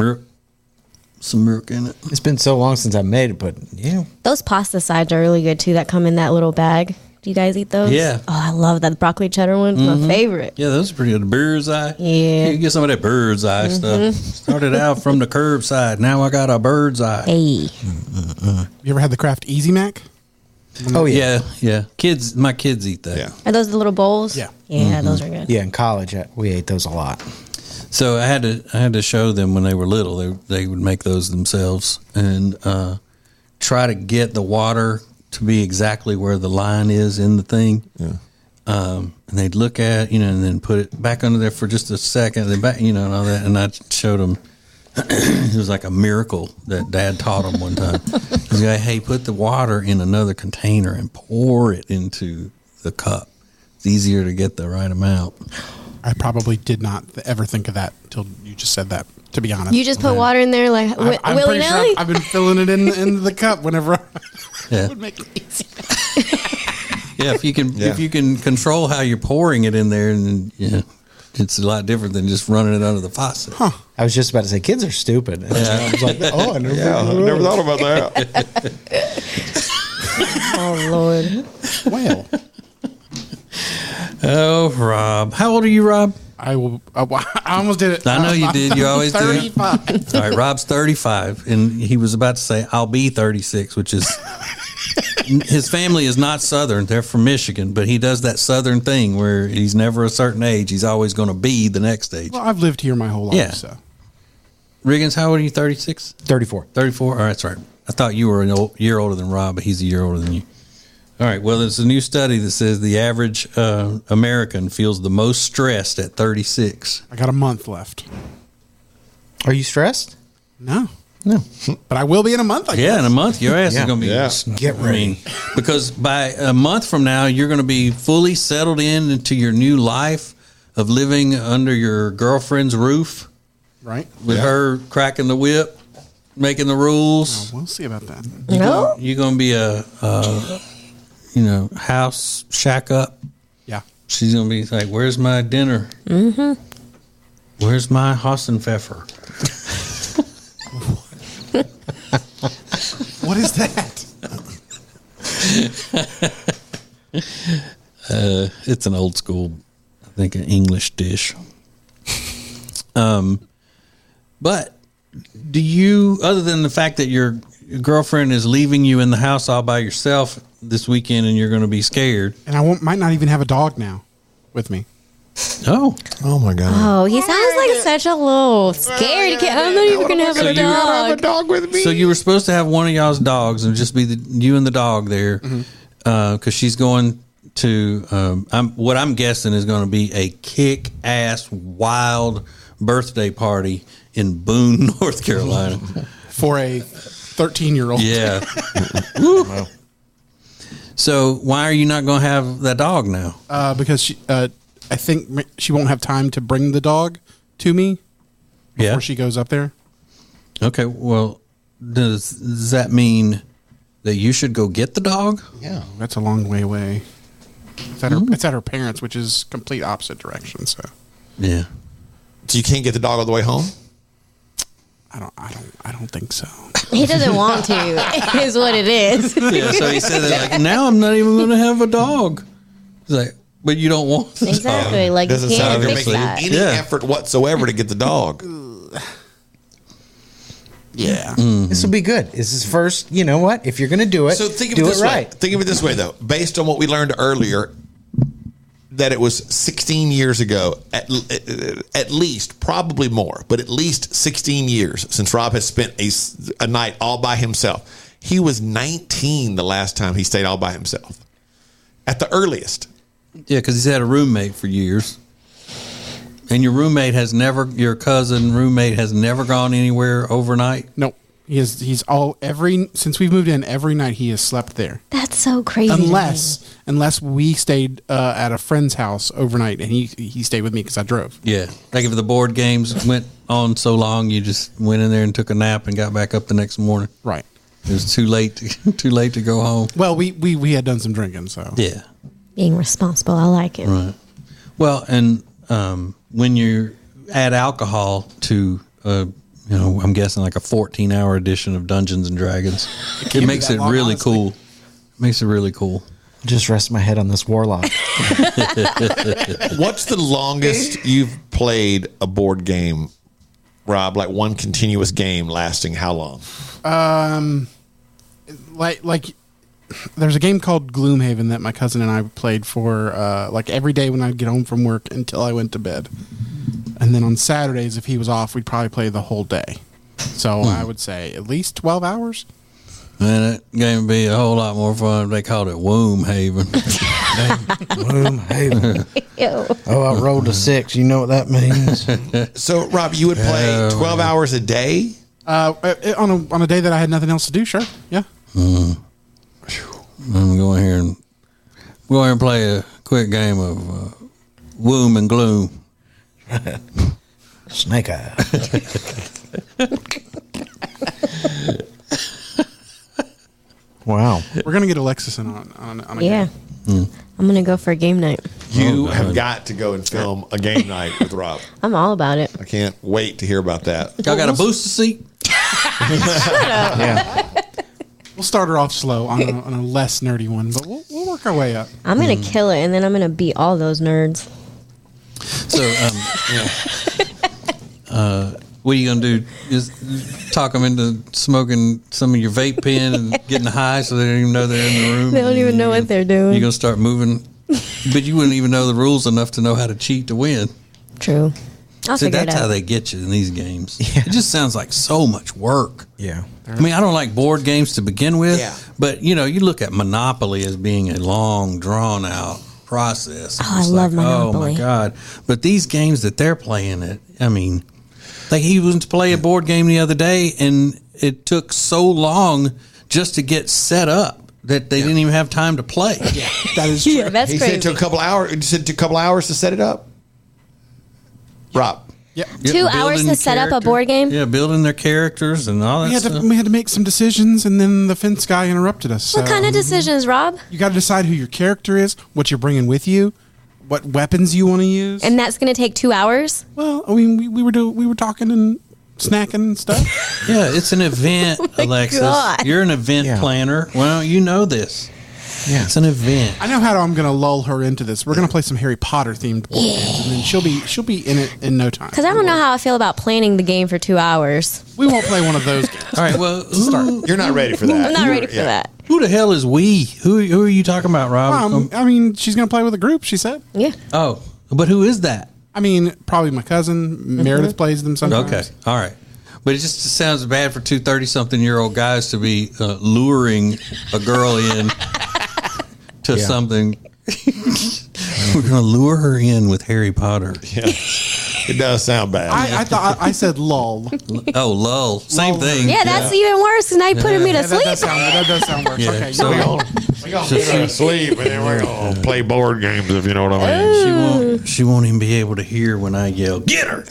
S5: milk in it.
S7: It's been so long since I made it, but yeah.
S6: Those pasta sides are really good too that come in that little bag. Do you guys eat those?
S5: Yeah.
S6: Oh, I love that. The broccoli cheddar one. My favorite.
S5: Yeah, those are pretty good. The bird's eye.
S6: Yeah.
S5: You get some of that bird's eye stuff. Started out from the curbside. Now I got a bird's eye.
S6: Hey.
S8: You ever had the Kraft Easy Mac?
S7: Oh, yeah.
S5: Yeah. My kids eat that.
S2: Yeah.
S6: Are those the little bowls?
S8: Yeah.
S6: Yeah, those are good.
S7: Yeah, in college, we ate those a lot.
S5: So I had to show them when they were little. They would make those themselves and try to get the water to be exactly where the line is in the thing. Yeah. And they'd look at and then put it back under there for just a second. Then back, and all that. And I showed them. It was like a miracle that Dad taught them one time. He's like, "Hey, put the water in another container and pour it into the cup. It's easier to get the right amount."
S8: I probably did not ever think of that until you just said that, to be honest.
S6: You just put water in there like
S8: I'm
S6: willy
S8: pretty sure
S6: nilly?
S8: I've been filling it in the cup whenever I
S5: Yeah.
S8: would make it easy.
S5: Yeah, if you can control how you're pouring it in there, and it's a lot different than just running it under the faucet.
S7: I was just about to say, kids are stupid. And I was like, oh, I never
S2: Never thought about that.
S6: Oh, Lord.
S8: Well,
S5: Oh, Rob. How old are you, Rob?
S8: I almost did it.
S5: I know you did. You always do.
S8: 35.
S5: All right, Rob's 35, and he was about to say, I'll be 36, which is, his family is not Southern. They're from Michigan, but he does that Southern thing where he's never a certain age. He's always going to be the next age.
S8: Well, I've lived here my whole life,
S5: Yeah.
S8: so.
S5: Riggins, how old are you, 36?
S7: 34.
S5: 34? All right, that's right. I thought you were a year older than Rob, but he's a year older than you. All right, well, there's a new study that says the average American feels the most stressed at 36.
S8: I got a month left.
S7: Are you stressed?
S8: No.
S7: No.
S8: But I will be in a month, I guess.
S5: Yeah, in a month, your ass is going to be.
S2: Yeah.
S7: Get ready.
S5: I mean, because by a month from now, you're going to be fully settled into your new life of living under your girlfriend's roof
S8: Right?
S5: with her cracking the whip, making the rules.
S8: We'll see about that.
S6: No.
S5: You're going to be a house shack up.
S8: Yeah.
S5: She's going to be like, where's my dinner? Mm-hmm. Where's my Hassenpfeffer?
S8: What is that?
S5: It's an old school, I think, an English dish. But do you, other than the fact that your girlfriend is leaving you in the house all by yourself this weekend and you're going to be scared?
S8: And I might not even have a dog now with me.
S5: Oh.
S2: Oh my God.
S6: Oh, he sounds like such a little scared kid. I'm not even going to have a dog.
S2: dog with me.
S5: So you were supposed to have one of y'all's dogs and just be you and the dog there because she's going to, what I'm guessing is going to be a kick-ass wild birthday party in Boone, North Carolina.
S8: For a 13-year-old.
S5: Yeah. Wow. So why are you not going to have that dog now?
S8: Because she, I think she won't have time to bring the dog to me before she goes up there.
S5: Okay. Well, does that mean that you should go get the dog?
S2: Yeah.
S8: That's a long way away. It's at her parents', which is complete opposite direction. So
S5: Yeah.
S2: So you can't get the dog all the way home?
S8: I don't think so.
S6: He doesn't want to, is what it is.
S5: Yeah. So he said that, like, now I'm not even going to have a dog. He's like, but you don't want the dog.
S6: Exactly. Like, you
S2: Doesn't sound
S6: can't
S2: like you're
S6: fix
S2: making
S6: that.
S2: any effort whatsoever to get the dog.
S8: Yeah.
S7: This will be good. This is first, you know what? If you're going to do it,
S2: So think of
S7: do
S2: it this
S7: it
S2: way.
S7: right.
S2: Think of it this way, though. Based on what we learned earlier, that it was 16 years ago, at least, probably more, but at least 16 years since Rob has spent a night all by himself. He was 19 the last time he stayed all by himself. At the earliest.
S5: Yeah, because he's had a roommate for years. And your cousin roommate has never gone anywhere overnight?
S8: Nope. Since we've moved in, every night he has slept there.
S6: That's so crazy. to me.
S8: Unless we stayed at a friend's house overnight and he stayed with me because I drove.
S5: Yeah. Like if the board games went on so long, you just went in there and took a nap and got back up the next morning.
S8: Right.
S5: It was too late to go home.
S8: Well, we had done some drinking, so.
S5: Yeah.
S6: Being responsible. I like it.
S5: Right. Well, and when you add alcohol to, I'm guessing like a 14-hour edition of Dungeons and Dragons, it makes it really cool. Makes it really cool.
S7: Just rest my head on this warlock.
S2: What's the longest you've played a board game, Rob? Like one continuous game lasting how long?
S8: Like there's a game called Gloomhaven that my cousin and I played for like every day when I'd get home from work until I went to bed. And then on Saturdays, if he was off, we'd probably play the whole day. So I would say at least 12 hours.
S5: Man, that game would be a whole lot more fun if they called it Womb Haven.
S7: Womb Haven.
S6: Ew.
S7: Oh, I rolled a 6. You know what that means?
S2: So, Rob, you would play 12 hours a day?
S8: On a day that I had nothing else to do, sure. Yeah.
S5: I'm going here and play a quick game of Womb and Gloom.
S7: Snake Eye. Wow.
S8: We're going to get Alexis in on a
S6: Yeah.
S8: game.
S6: I'm going to go for a game night.
S2: You have got to go and film a game night with Rob.
S6: I'm all about it.
S2: I can't wait to hear about that.
S5: Y'all got a booster seat?
S7: Yeah.
S8: We'll start her off slow on a less nerdy one, but we'll work our way up.
S6: I'm going to kill it, and then I'm going to beat all those nerds.
S5: So, what are you going to do? Just talk them into smoking some of your vape pen and getting high so they don't even know they're in the room?
S6: They don't even know what they're doing.
S5: You're going to start moving, but you wouldn't even know the rules enough to know how to cheat to win.
S6: True. I'll
S5: See,
S6: figure it
S5: that's
S6: out.
S5: how they get you in these games. It just sounds like so much work.
S7: Yeah.
S5: I mean, I don't like board games to begin with,
S2: Yeah.
S5: but, you look at Monopoly as being a long, drawn-out process.
S6: Oh, I
S5: It's
S6: love
S5: Oh,
S6: Monopoly.
S5: my God. But these games that they're playing, like he was to play a board game the other day, and it took so long just to get set up that they didn't even have time to play.
S8: Yeah, that is true.
S6: Yeah, that's
S2: He
S6: crazy.
S2: said it took a couple hours. He said it took a couple hours to set it up. Rob.
S8: Yep.
S6: 2 hours to set up a board game?
S5: Yeah, building their characters and all that stuff.
S8: We had to make some decisions, and then the fence guy interrupted us.
S6: What kind of decisions, Rob?
S8: You got to decide who your character is, what you're bringing with you, what weapons you want to use.
S6: And that's going to take 2 hours?
S8: Well, I mean, we were talking and snacking and stuff.
S5: Yeah, it's an event, Alexis.
S6: God.
S5: You're an event planner. Well, you know this.
S7: Yeah.
S5: It's an event.
S8: I know how I'm going to lull her into this. We're going to play some Harry Potter themed board games, and then she'll be in it in no time.
S6: Because I don't know how I feel about planning the game for 2 hours.
S8: We won't play one of those games.
S5: All right, well,
S2: You're not ready for that.
S6: I'm not ready for that.
S5: who the hell is we? Who are you talking about, Rob?
S8: I mean, she's going to play with a group. She said.
S6: Yeah.
S5: Oh, but who is that?
S8: I mean, probably my cousin Meredith plays them sometimes.
S5: Okay, all right. But it just sounds bad for two 30-something-year-old guys to be luring a girl in to something. We're going to lure her in with Harry Potter.
S2: Yeah. It does sound bad.
S8: I thought I said lull.
S5: Oh, lull. Same thing.
S6: Yeah, that's even worse because now you're putting me to
S8: Yeah,
S6: sleep.
S8: that does sound worse.
S5: Yeah,
S8: Okay,
S5: so-
S8: go on.
S2: We're going to put her to sleep, and then we're going to play board games, if you know what I mean.
S5: She won't even be able to hear when I yell, "Get her!"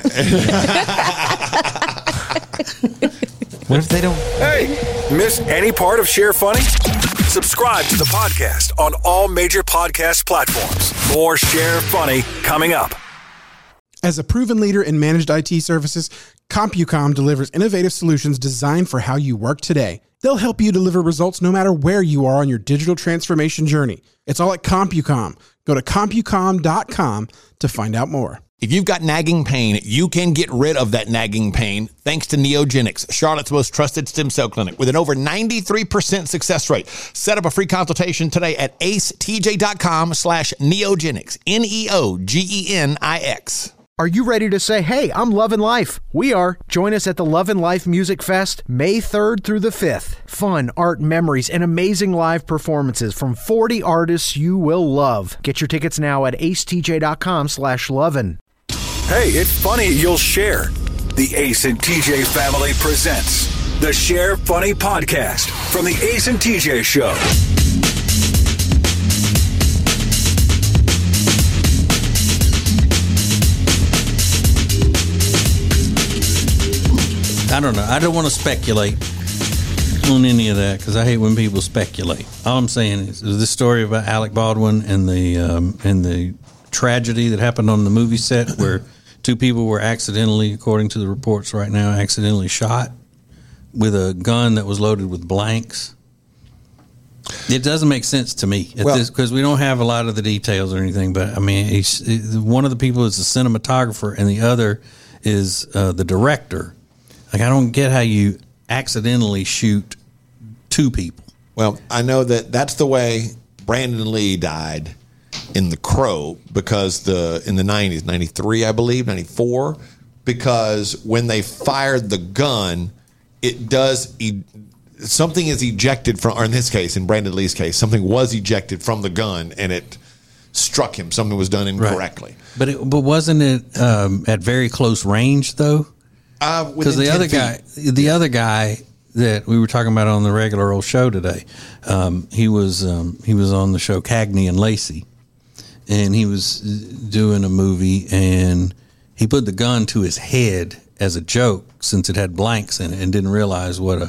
S7: What if they don't?
S4: Hey, miss any part of Share Funny? Subscribe to the podcast on all major podcast platforms. More Share Funny coming up.
S8: As a proven leader in managed IT services, CompuCom delivers innovative solutions designed for how you work today. They'll help you deliver results no matter where you are on your digital transformation journey. It's all at CompuCom. Go to CompuCom.com to find out more.
S9: If you've got nagging pain, you can get rid of that nagging pain thanks to Neogenics, Charlotte's most trusted stem cell clinic with an over 93% success rate. Set up a free consultation today at acetj.com/neogenics, Neogenix.
S1: Are you ready to say, hey, I'm loving life? We are. Join us at the Love and Life Music Fest, May 3rd through the 5th. Fun, art, memories, and amazing live performances from 40 artists you will love. Get your tickets now at acetj.com/lovin'.
S4: Hey, it's funny you'll share. The Ace and TJ family presents the Share Funny podcast from the Ace and TJ Show.
S5: I don't know. I don't want to speculate on any of that because I hate when people speculate. All I'm saying is this story about Alec Baldwin and the tragedy that happened on the movie set where two people were accidentally, according to the reports right now, accidentally shot with a gun that was loaded with blanks. It doesn't make sense to me because we don't have a lot of the details or anything. But I mean, one of the people is the cinematographer and the other is the director. Like, I don't get how you accidentally shoot two people.
S2: Well, I know that's the way Brandon Lee died in The Crow because in the 90s, 93, I believe, 94, because when they fired the gun, it does something is ejected from, or in this case, in Brandon Lee's case, something was ejected from the gun and it struck him. Something was done incorrectly.
S5: Right. But wasn't it at very close range though? Because the other guy that we were talking about on the regular old show today, he was on the show Cagney and Lacey, and he was doing a movie, and he put the gun to his head as a joke since it had blanks in it, and didn't realize what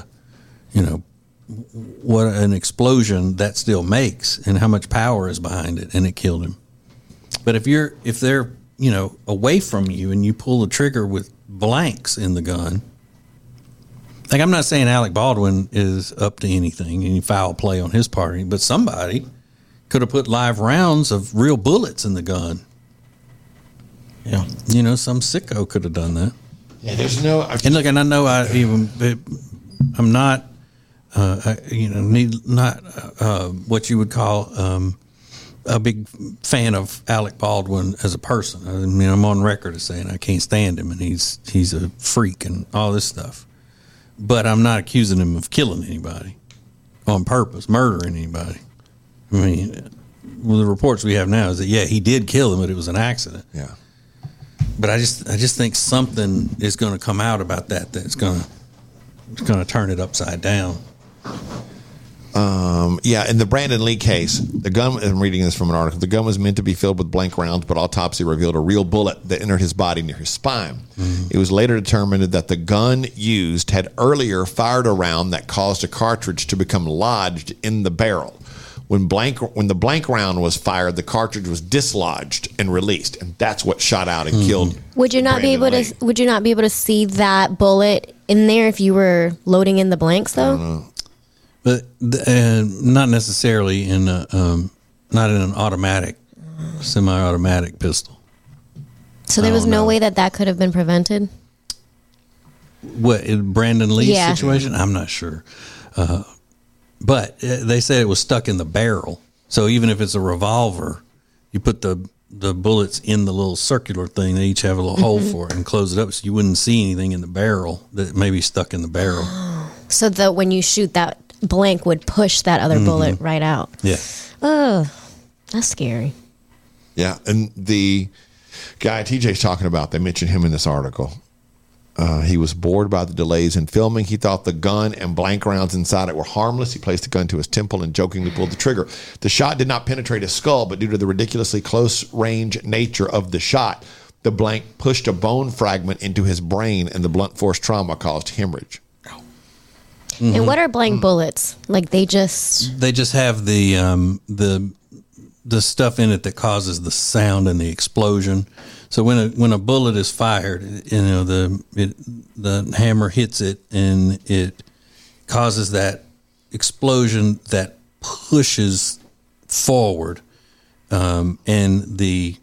S5: an explosion that still makes and how much power is behind it, and it killed him. But if they're away from you and you pull the trigger with blanks in the gun, Like, I'm not saying Alec Baldwin is up to anything, any foul play on his part, but somebody could have put live rounds of real bullets in the gun.
S7: Yeah.
S5: You know, some sicko could have done that.
S2: Yeah, there's no.
S5: And look, and I know I'm not, not what you would call a big fan of Alec Baldwin as a person. I mean, I'm on record as saying I can't stand him, and he's a freak and all this stuff. But I'm not accusing him of killing anybody on purpose, murdering anybody. I mean, well, the reports we have now is that, yeah, he did kill him, but it was an accident.
S2: Yeah.
S5: But I just think something is going to come out about that's going to turn it upside down.
S2: Yeah, in the Brandon Lee case, the gun, I'm reading this from an article, the gun was meant to be filled with blank rounds, but autopsy revealed a real bullet that entered his body near his spine. Mm-hmm. It was later determined that the gun used had earlier fired a round that caused a cartridge to become lodged in the barrel. When the blank round was fired, the cartridge was dislodged and released, and that's what shot out and killed.
S6: Would you not be able to? Would you not be able to see that bullet in there if you were loading in the blanks, though?
S2: I don't know.
S5: But not necessarily in not in an automatic, semi-automatic pistol.
S6: So there was no way that could have been prevented.
S5: What, in Brandon Lee's situation? I'm not sure. But they said it was stuck in the barrel. So even if it's a revolver, you put the bullets in the little circular thing. They each have a little hole for it and close it up so you wouldn't see anything in the barrel that may be stuck in the barrel.
S6: So that when you shoot, that blank would push that other bullet right out.
S5: Yeah.
S6: Oh, that's scary.
S2: Yeah, and the guy TJ's talking about, they mentioned him in this article. He was bored by the delays in filming. He thought the gun and blank rounds inside it were harmless. He placed the gun to his temple and jokingly pulled the trigger. The shot did not penetrate his skull, but due to the ridiculously close range nature of the shot, the blank pushed a bone fragment into his brain, and the blunt force trauma caused hemorrhage.
S6: Mm-hmm. And what are blank bullets? Like they just
S5: have the stuff in it that causes the sound and the explosion. So when a bullet is fired, you know, the hammer hits it and it causes that explosion that pushes forward, and the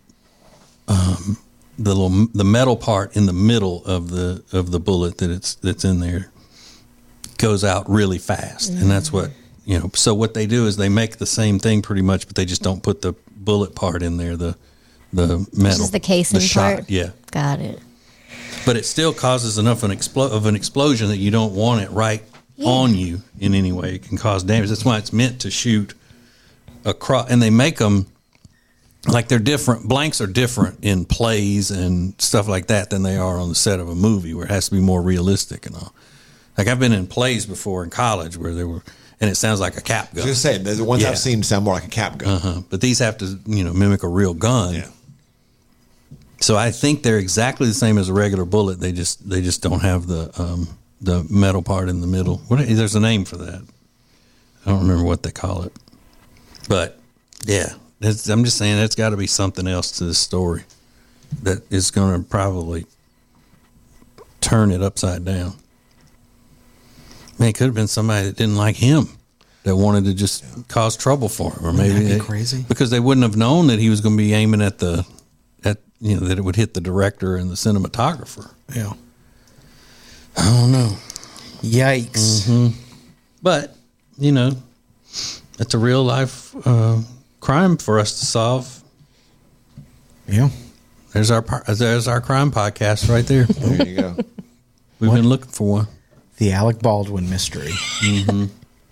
S5: metal part in the middle of the bullet that's in there goes out really fast. And that's what, you know, so what they do is they make the same thing pretty much, but they just don't put the bullet part in there, the metal.
S6: This is the casing part?
S5: Yeah.
S6: Got it.
S5: But it still causes enough of an explosion that you don't want it right on you in any way. It can cause damage. That's why it's meant to shoot across. And they make them like they're different. Blanks are different in plays and stuff like that than they are on the set of a movie where it has to be more realistic and all. Like I've been in plays before in college where there were, and it sounds like a cap gun.
S2: I was just saying, the ones I've seen sound more like a cap gun.
S5: But these have to, you know, mimic a real gun.
S2: Yeah.
S5: So I think they're exactly the same as a regular bullet. They just don't have the metal part in the middle. There's a name for that. I don't remember what they call it. But yeah, I'm just saying there's got to be something else to this story that is going to probably turn it upside down. Man, it could have been somebody that didn't like him that wanted to just cause trouble for him, or maybe
S7: That'd be crazy
S5: because they wouldn't have known that he was going to be aiming at that it would hit the director and the cinematographer.
S7: Yeah,
S5: I don't know.
S7: Yikes!
S5: Mm-hmm. But you know, it's a real life crime for us to solve.
S7: Yeah,
S5: there's our crime podcast right there.
S2: There you go.
S5: We've been looking for one.
S7: The Alec Baldwin mystery.
S5: Mm-hmm.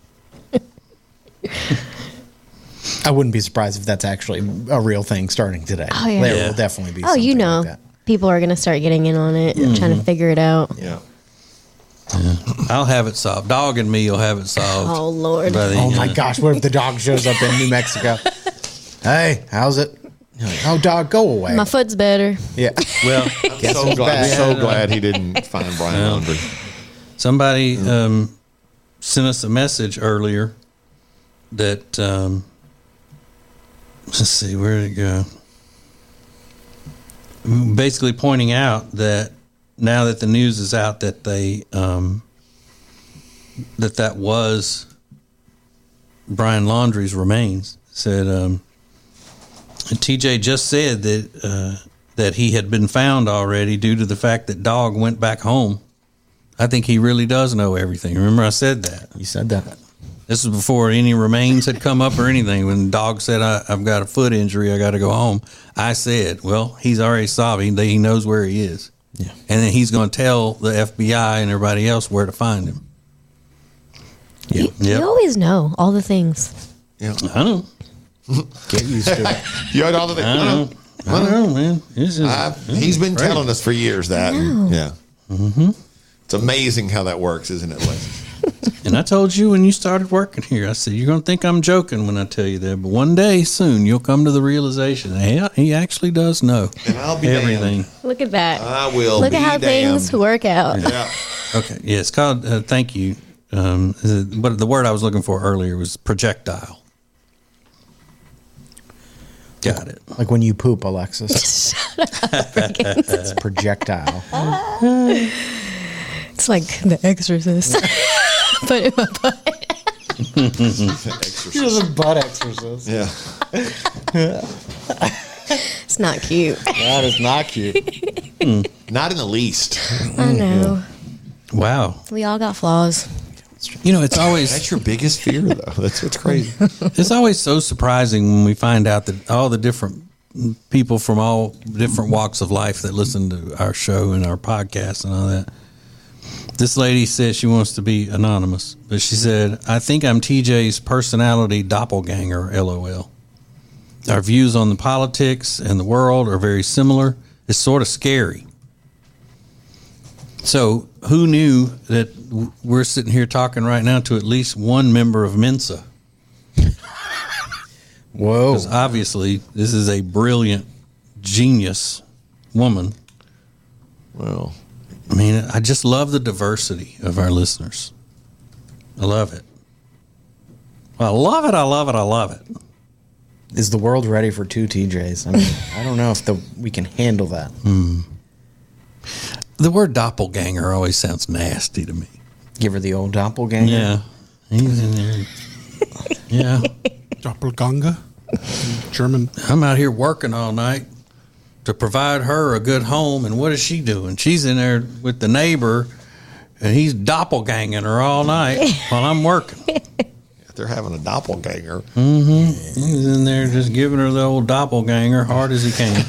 S7: I wouldn't be surprised if that's actually a real thing starting today.
S6: Oh, yeah.
S7: There will definitely be something like that.
S6: People are going to start getting in on it and trying to figure it out.
S2: Yeah.
S5: I'll have it solved. Dog and me will have it solved.
S6: Oh, Lord.
S7: Oh, my gosh. What if the dog shows up in New Mexico? Hey, how's it? Like, oh, dog, go away.
S6: My foot's better.
S7: Yeah.
S5: Well,
S2: I'm so glad he didn't find Brian Laundrie.
S5: Somebody sent us a message earlier that, let's see, where did it go? Basically pointing out that now that the news is out that they that was Brian Laundrie's remains. Said TJ just said that he had been found already due to the fact that Dog went back home. I think he really does know everything. Remember I said that?
S7: You said that.
S5: This is before any remains had come up or anything. When Dog said, I've got a foot injury, I got to go home, I said, well, he's already solved it. He knows where he is.
S7: Yeah.
S5: And then he's going to tell the FBI and everybody else where to find him.
S6: Yeah. You always know all the things.
S2: Yeah.
S5: I know.
S7: Get used to it.
S2: You had all the things.
S5: I don't know, man.
S2: He's been telling us for years that. Yeah. Mm-hmm. It's amazing how that works, isn't it, Les?
S5: And I told you when you started working here, I said, you're going to think I'm joking when I tell you that, but one day soon you'll come to the realization, hey, he actually does know
S2: and I'll be
S5: everything.
S2: Damned.
S6: Look at that.
S2: I will
S6: Look
S2: be
S6: at how
S2: damned.
S6: things work out.
S2: Yeah.
S5: Okay. Yeah, it's called, thank you. But the word I was looking for earlier was projectile. Got it.
S7: Like when you poop, Alexis. It's projectile.
S6: It's like The Exorcist. Put in my butt.
S7: She was a butt exorcist.
S2: Yeah.
S6: It's not cute.
S7: That is not cute.
S2: Not in the least.
S6: I know.
S5: Wow.
S6: We all got flaws.
S5: You know, it's always
S2: That's your biggest fear, though. That's what's crazy.
S5: it's always so surprising when we find out that all the different people from all different walks of life that listen to our show and our podcast and all that. This lady said she wants to be anonymous, but she said, I think I'm TJ's personality doppelganger, LOL. Our views on the politics and the world are very similar. It's sort of scary. So who knew that we're sitting here talking right now to at least one member of Mensa?
S7: Whoa.
S5: Because obviously this is a brilliant, genius woman.
S2: Well,
S5: I mean, I just love the diversity of our listeners. I love it. I love it. I love it. I love it.
S7: Is the world ready for two TJs? I mean, I don't know if we can handle that.
S5: The word doppelganger always sounds nasty to me.
S7: Give her the old doppelganger.
S5: Yeah. He's in there. Yeah.
S8: Doppelganger. German.
S5: I'm out here working all night to provide her a good home, and what is she doing? She's in there with the neighbor, and he's doppelganging her all night while I'm working.
S2: they're having a doppelganger.
S5: Mm-hmm. He's in there just giving her the old doppelganger hard as he can.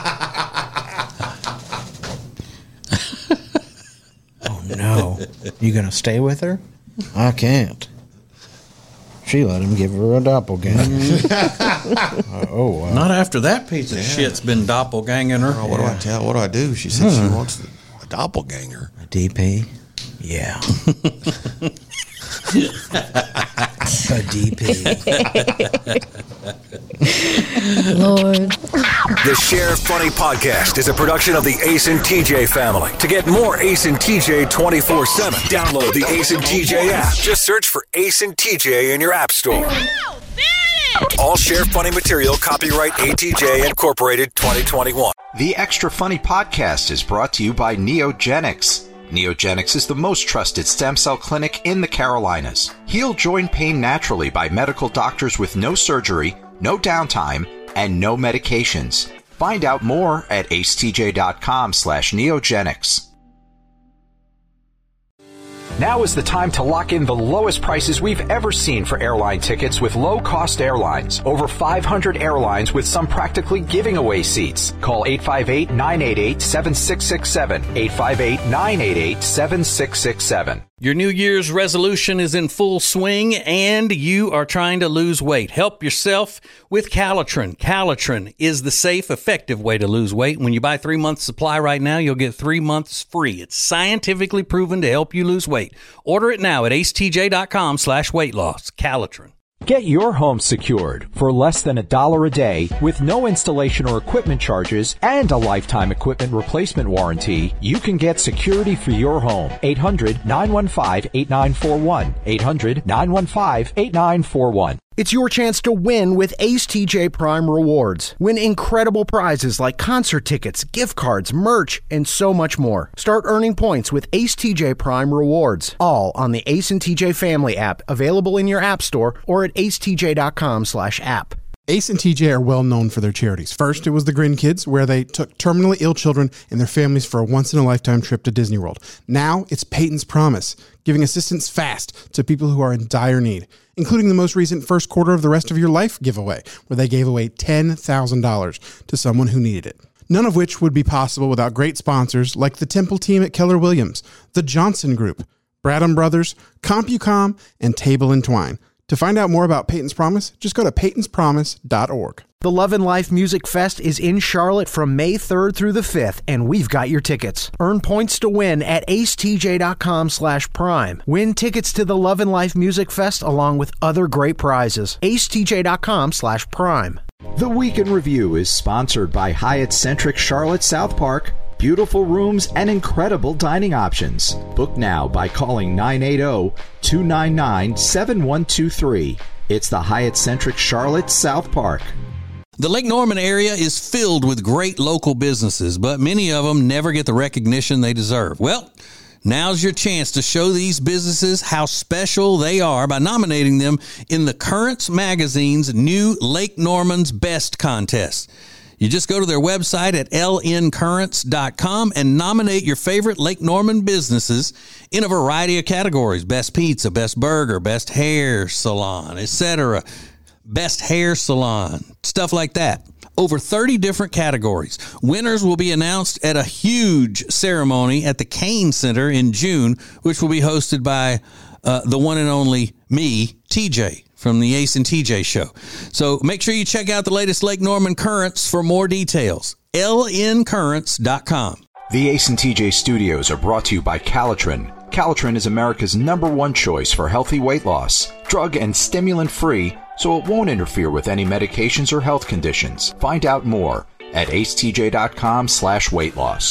S7: Oh, no. You going to stay with her? I can't. She let him give her a doppelganger.
S5: Not after that piece of shit's been doppelganging her.
S2: Oh, what do I tell? What do I do? She said she wants a doppelganger.
S7: A DP? Yeah. A DP.
S6: Lord.
S4: The Sheriff Funny Podcast is a production of the Ace and TJ family. To get more Ace and TJ 24/7, download the Ace and TJ app. Just search for Ace and TJ in your app store. All Sheriff Funny material copyright ATJ Incorporated 2021.
S10: The Extra Funny Podcast is brought to you by Neogenics. Neogenics is the most trusted stem cell clinic in the Carolinas. Heal joint pain naturally by medical doctors with no surgery, no downtime, and no medications. Find out more at acetj.com/neogenics. Now is the time to lock in the lowest prices we've ever seen for airline tickets with low-cost airlines. Over 500 airlines with some practically giving away seats. Call 858-988-7667. 858-988-7667.
S5: Your New Year's resolution is in full swing and you are trying to lose weight. Help yourself with Calitrin. Calitrin is the safe, effective way to lose weight. When you buy 3 months supply right now, you'll get 3 months free. It's scientifically proven to help you lose weight. Order it now at acetj.com/weight loss. Calitrin.
S11: Get your home secured for less than $1 a day with no installation or equipment charges and a lifetime equipment replacement warranty. You can get security for your home. 800-915-8941. 800-915-8941.
S1: It's your chance to win with Ace TJ Prime Rewards. Win incredible prizes like concert tickets, gift cards, merch, and so much more. Start earning points with Ace TJ Prime Rewards, all on the Ace and TJ Family app, available in your app store or at acetj.com/app.
S8: Ace and TJ are well known for their charities. First, it was the Grin Kids, where they took terminally ill children and their families for a once-in-a-lifetime trip to Disney World. Now, it's Peyton's Promise, giving assistance fast to people who are in dire need, including the most recent first quarter of the rest of your life giveaway, where they gave away $10,000 to someone who needed it. None of which would be possible without great sponsors like the Temple team at Keller Williams, the Johnson Group, Bradham Brothers, CompuCom, and Table and Twine. To find out more about Peyton's Promise, just go to peytonspromise.org.
S1: The Love and Life Music Fest is in Charlotte from May 3rd through the 5th, and we've got your tickets. Earn points to win at acetj.com/prime. Win tickets to the Love and Life Music Fest along with other great prizes. acetj.com/prime.
S12: The Week in Review is sponsored by Hyatt Centric Charlotte South Park. Beautiful rooms and incredible dining options. Book now by calling 980-299-7123. It's the Hyatt Centric Charlotte South Park.
S5: The Lake Norman area is filled with great local businesses, but many of them never get the recognition they deserve. Well, now's your chance to show these businesses how special they are by nominating them in the Currents Magazine's new Lake Norman's Best contest. You just go to their website at lncurrents.com and nominate your favorite Lake Norman businesses in a variety of categories. Best pizza, best burger, best hair salon, etc. Best hair salon, stuff like that. Over 30 different categories. Winners will be announced at a huge ceremony at the Kane Center in June, which will be hosted by the one and only me, TJ, from the Ace and TJ show. So make sure you check out the latest Lake Norman Currents for more details. lncurrents.com.
S10: The Ace and TJ studios are brought to you by Calitrin. Calitrin is America's #1 choice for healthy weight loss. Drug and stimulant free, so it won't interfere with any medications or health conditions. Find out more at acetj.com/weight loss.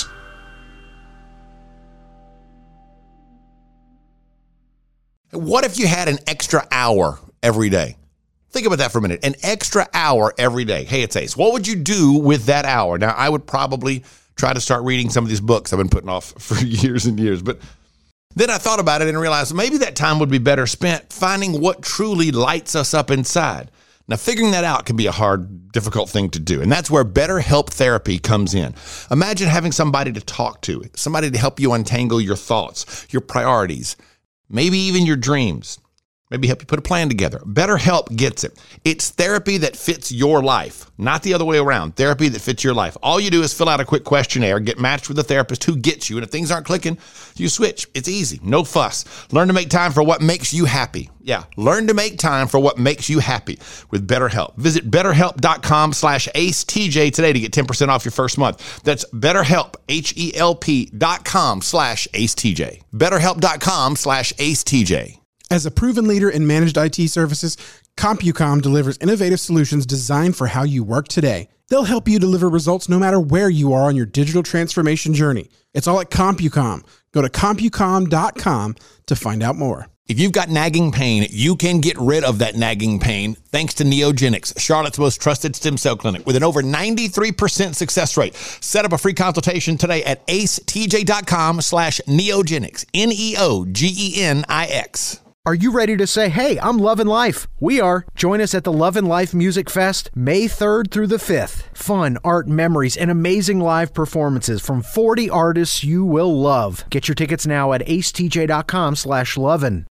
S9: What if you had an extra hour every day? Think about that for a minute. An extra hour every day. Hey, it's Ace. What would you do with that hour? Now, I would probably try to start reading some of these books I've been putting off for years and years. But then I thought about it and realized maybe that time would be better spent finding what truly lights us up inside. Now, figuring that out can be a hard, difficult thing to do. And that's where BetterHelp therapy comes in. Imagine having somebody to talk to, somebody to help you untangle your thoughts, your priorities, maybe even your dreams. Maybe help you put a plan together. BetterHelp gets it. It's therapy that fits your life, not the other way around. Therapy that fits your life. All you do is fill out a quick questionnaire, get matched with a therapist who gets you, and if things aren't clicking, you switch. It's easy. No fuss. Learn to make time for what makes you happy. Yeah, learn to make time for what makes you happy with BetterHelp. Visit BetterHelp.com/AceTJ today to get 10% off your first month. That's BetterHelp, HELP.com/AceTJ. BetterHelp.com/AceTJ.
S8: As a proven leader in managed IT services, CompuCom delivers innovative solutions designed for how you work today. They'll help you deliver results no matter where you are on your digital transformation journey. It's all at CompuCom. Go to CompuCom.com to find out more.
S9: If you've got nagging pain, you can get rid of that nagging pain thanks to Neogenics, Charlotte's most trusted stem cell clinic with an over 93% success rate. Set up a free consultation today at acetj.com/neogenics, NEOGENIX.
S1: Are you ready to say, hey, I'm loving life? We are. Join us at the Love and Life Music Fest, May 3rd through the 5th. Fun, art, memories, and amazing live performances from 40 artists you will love. Get your tickets now at acetj.com/lovin'.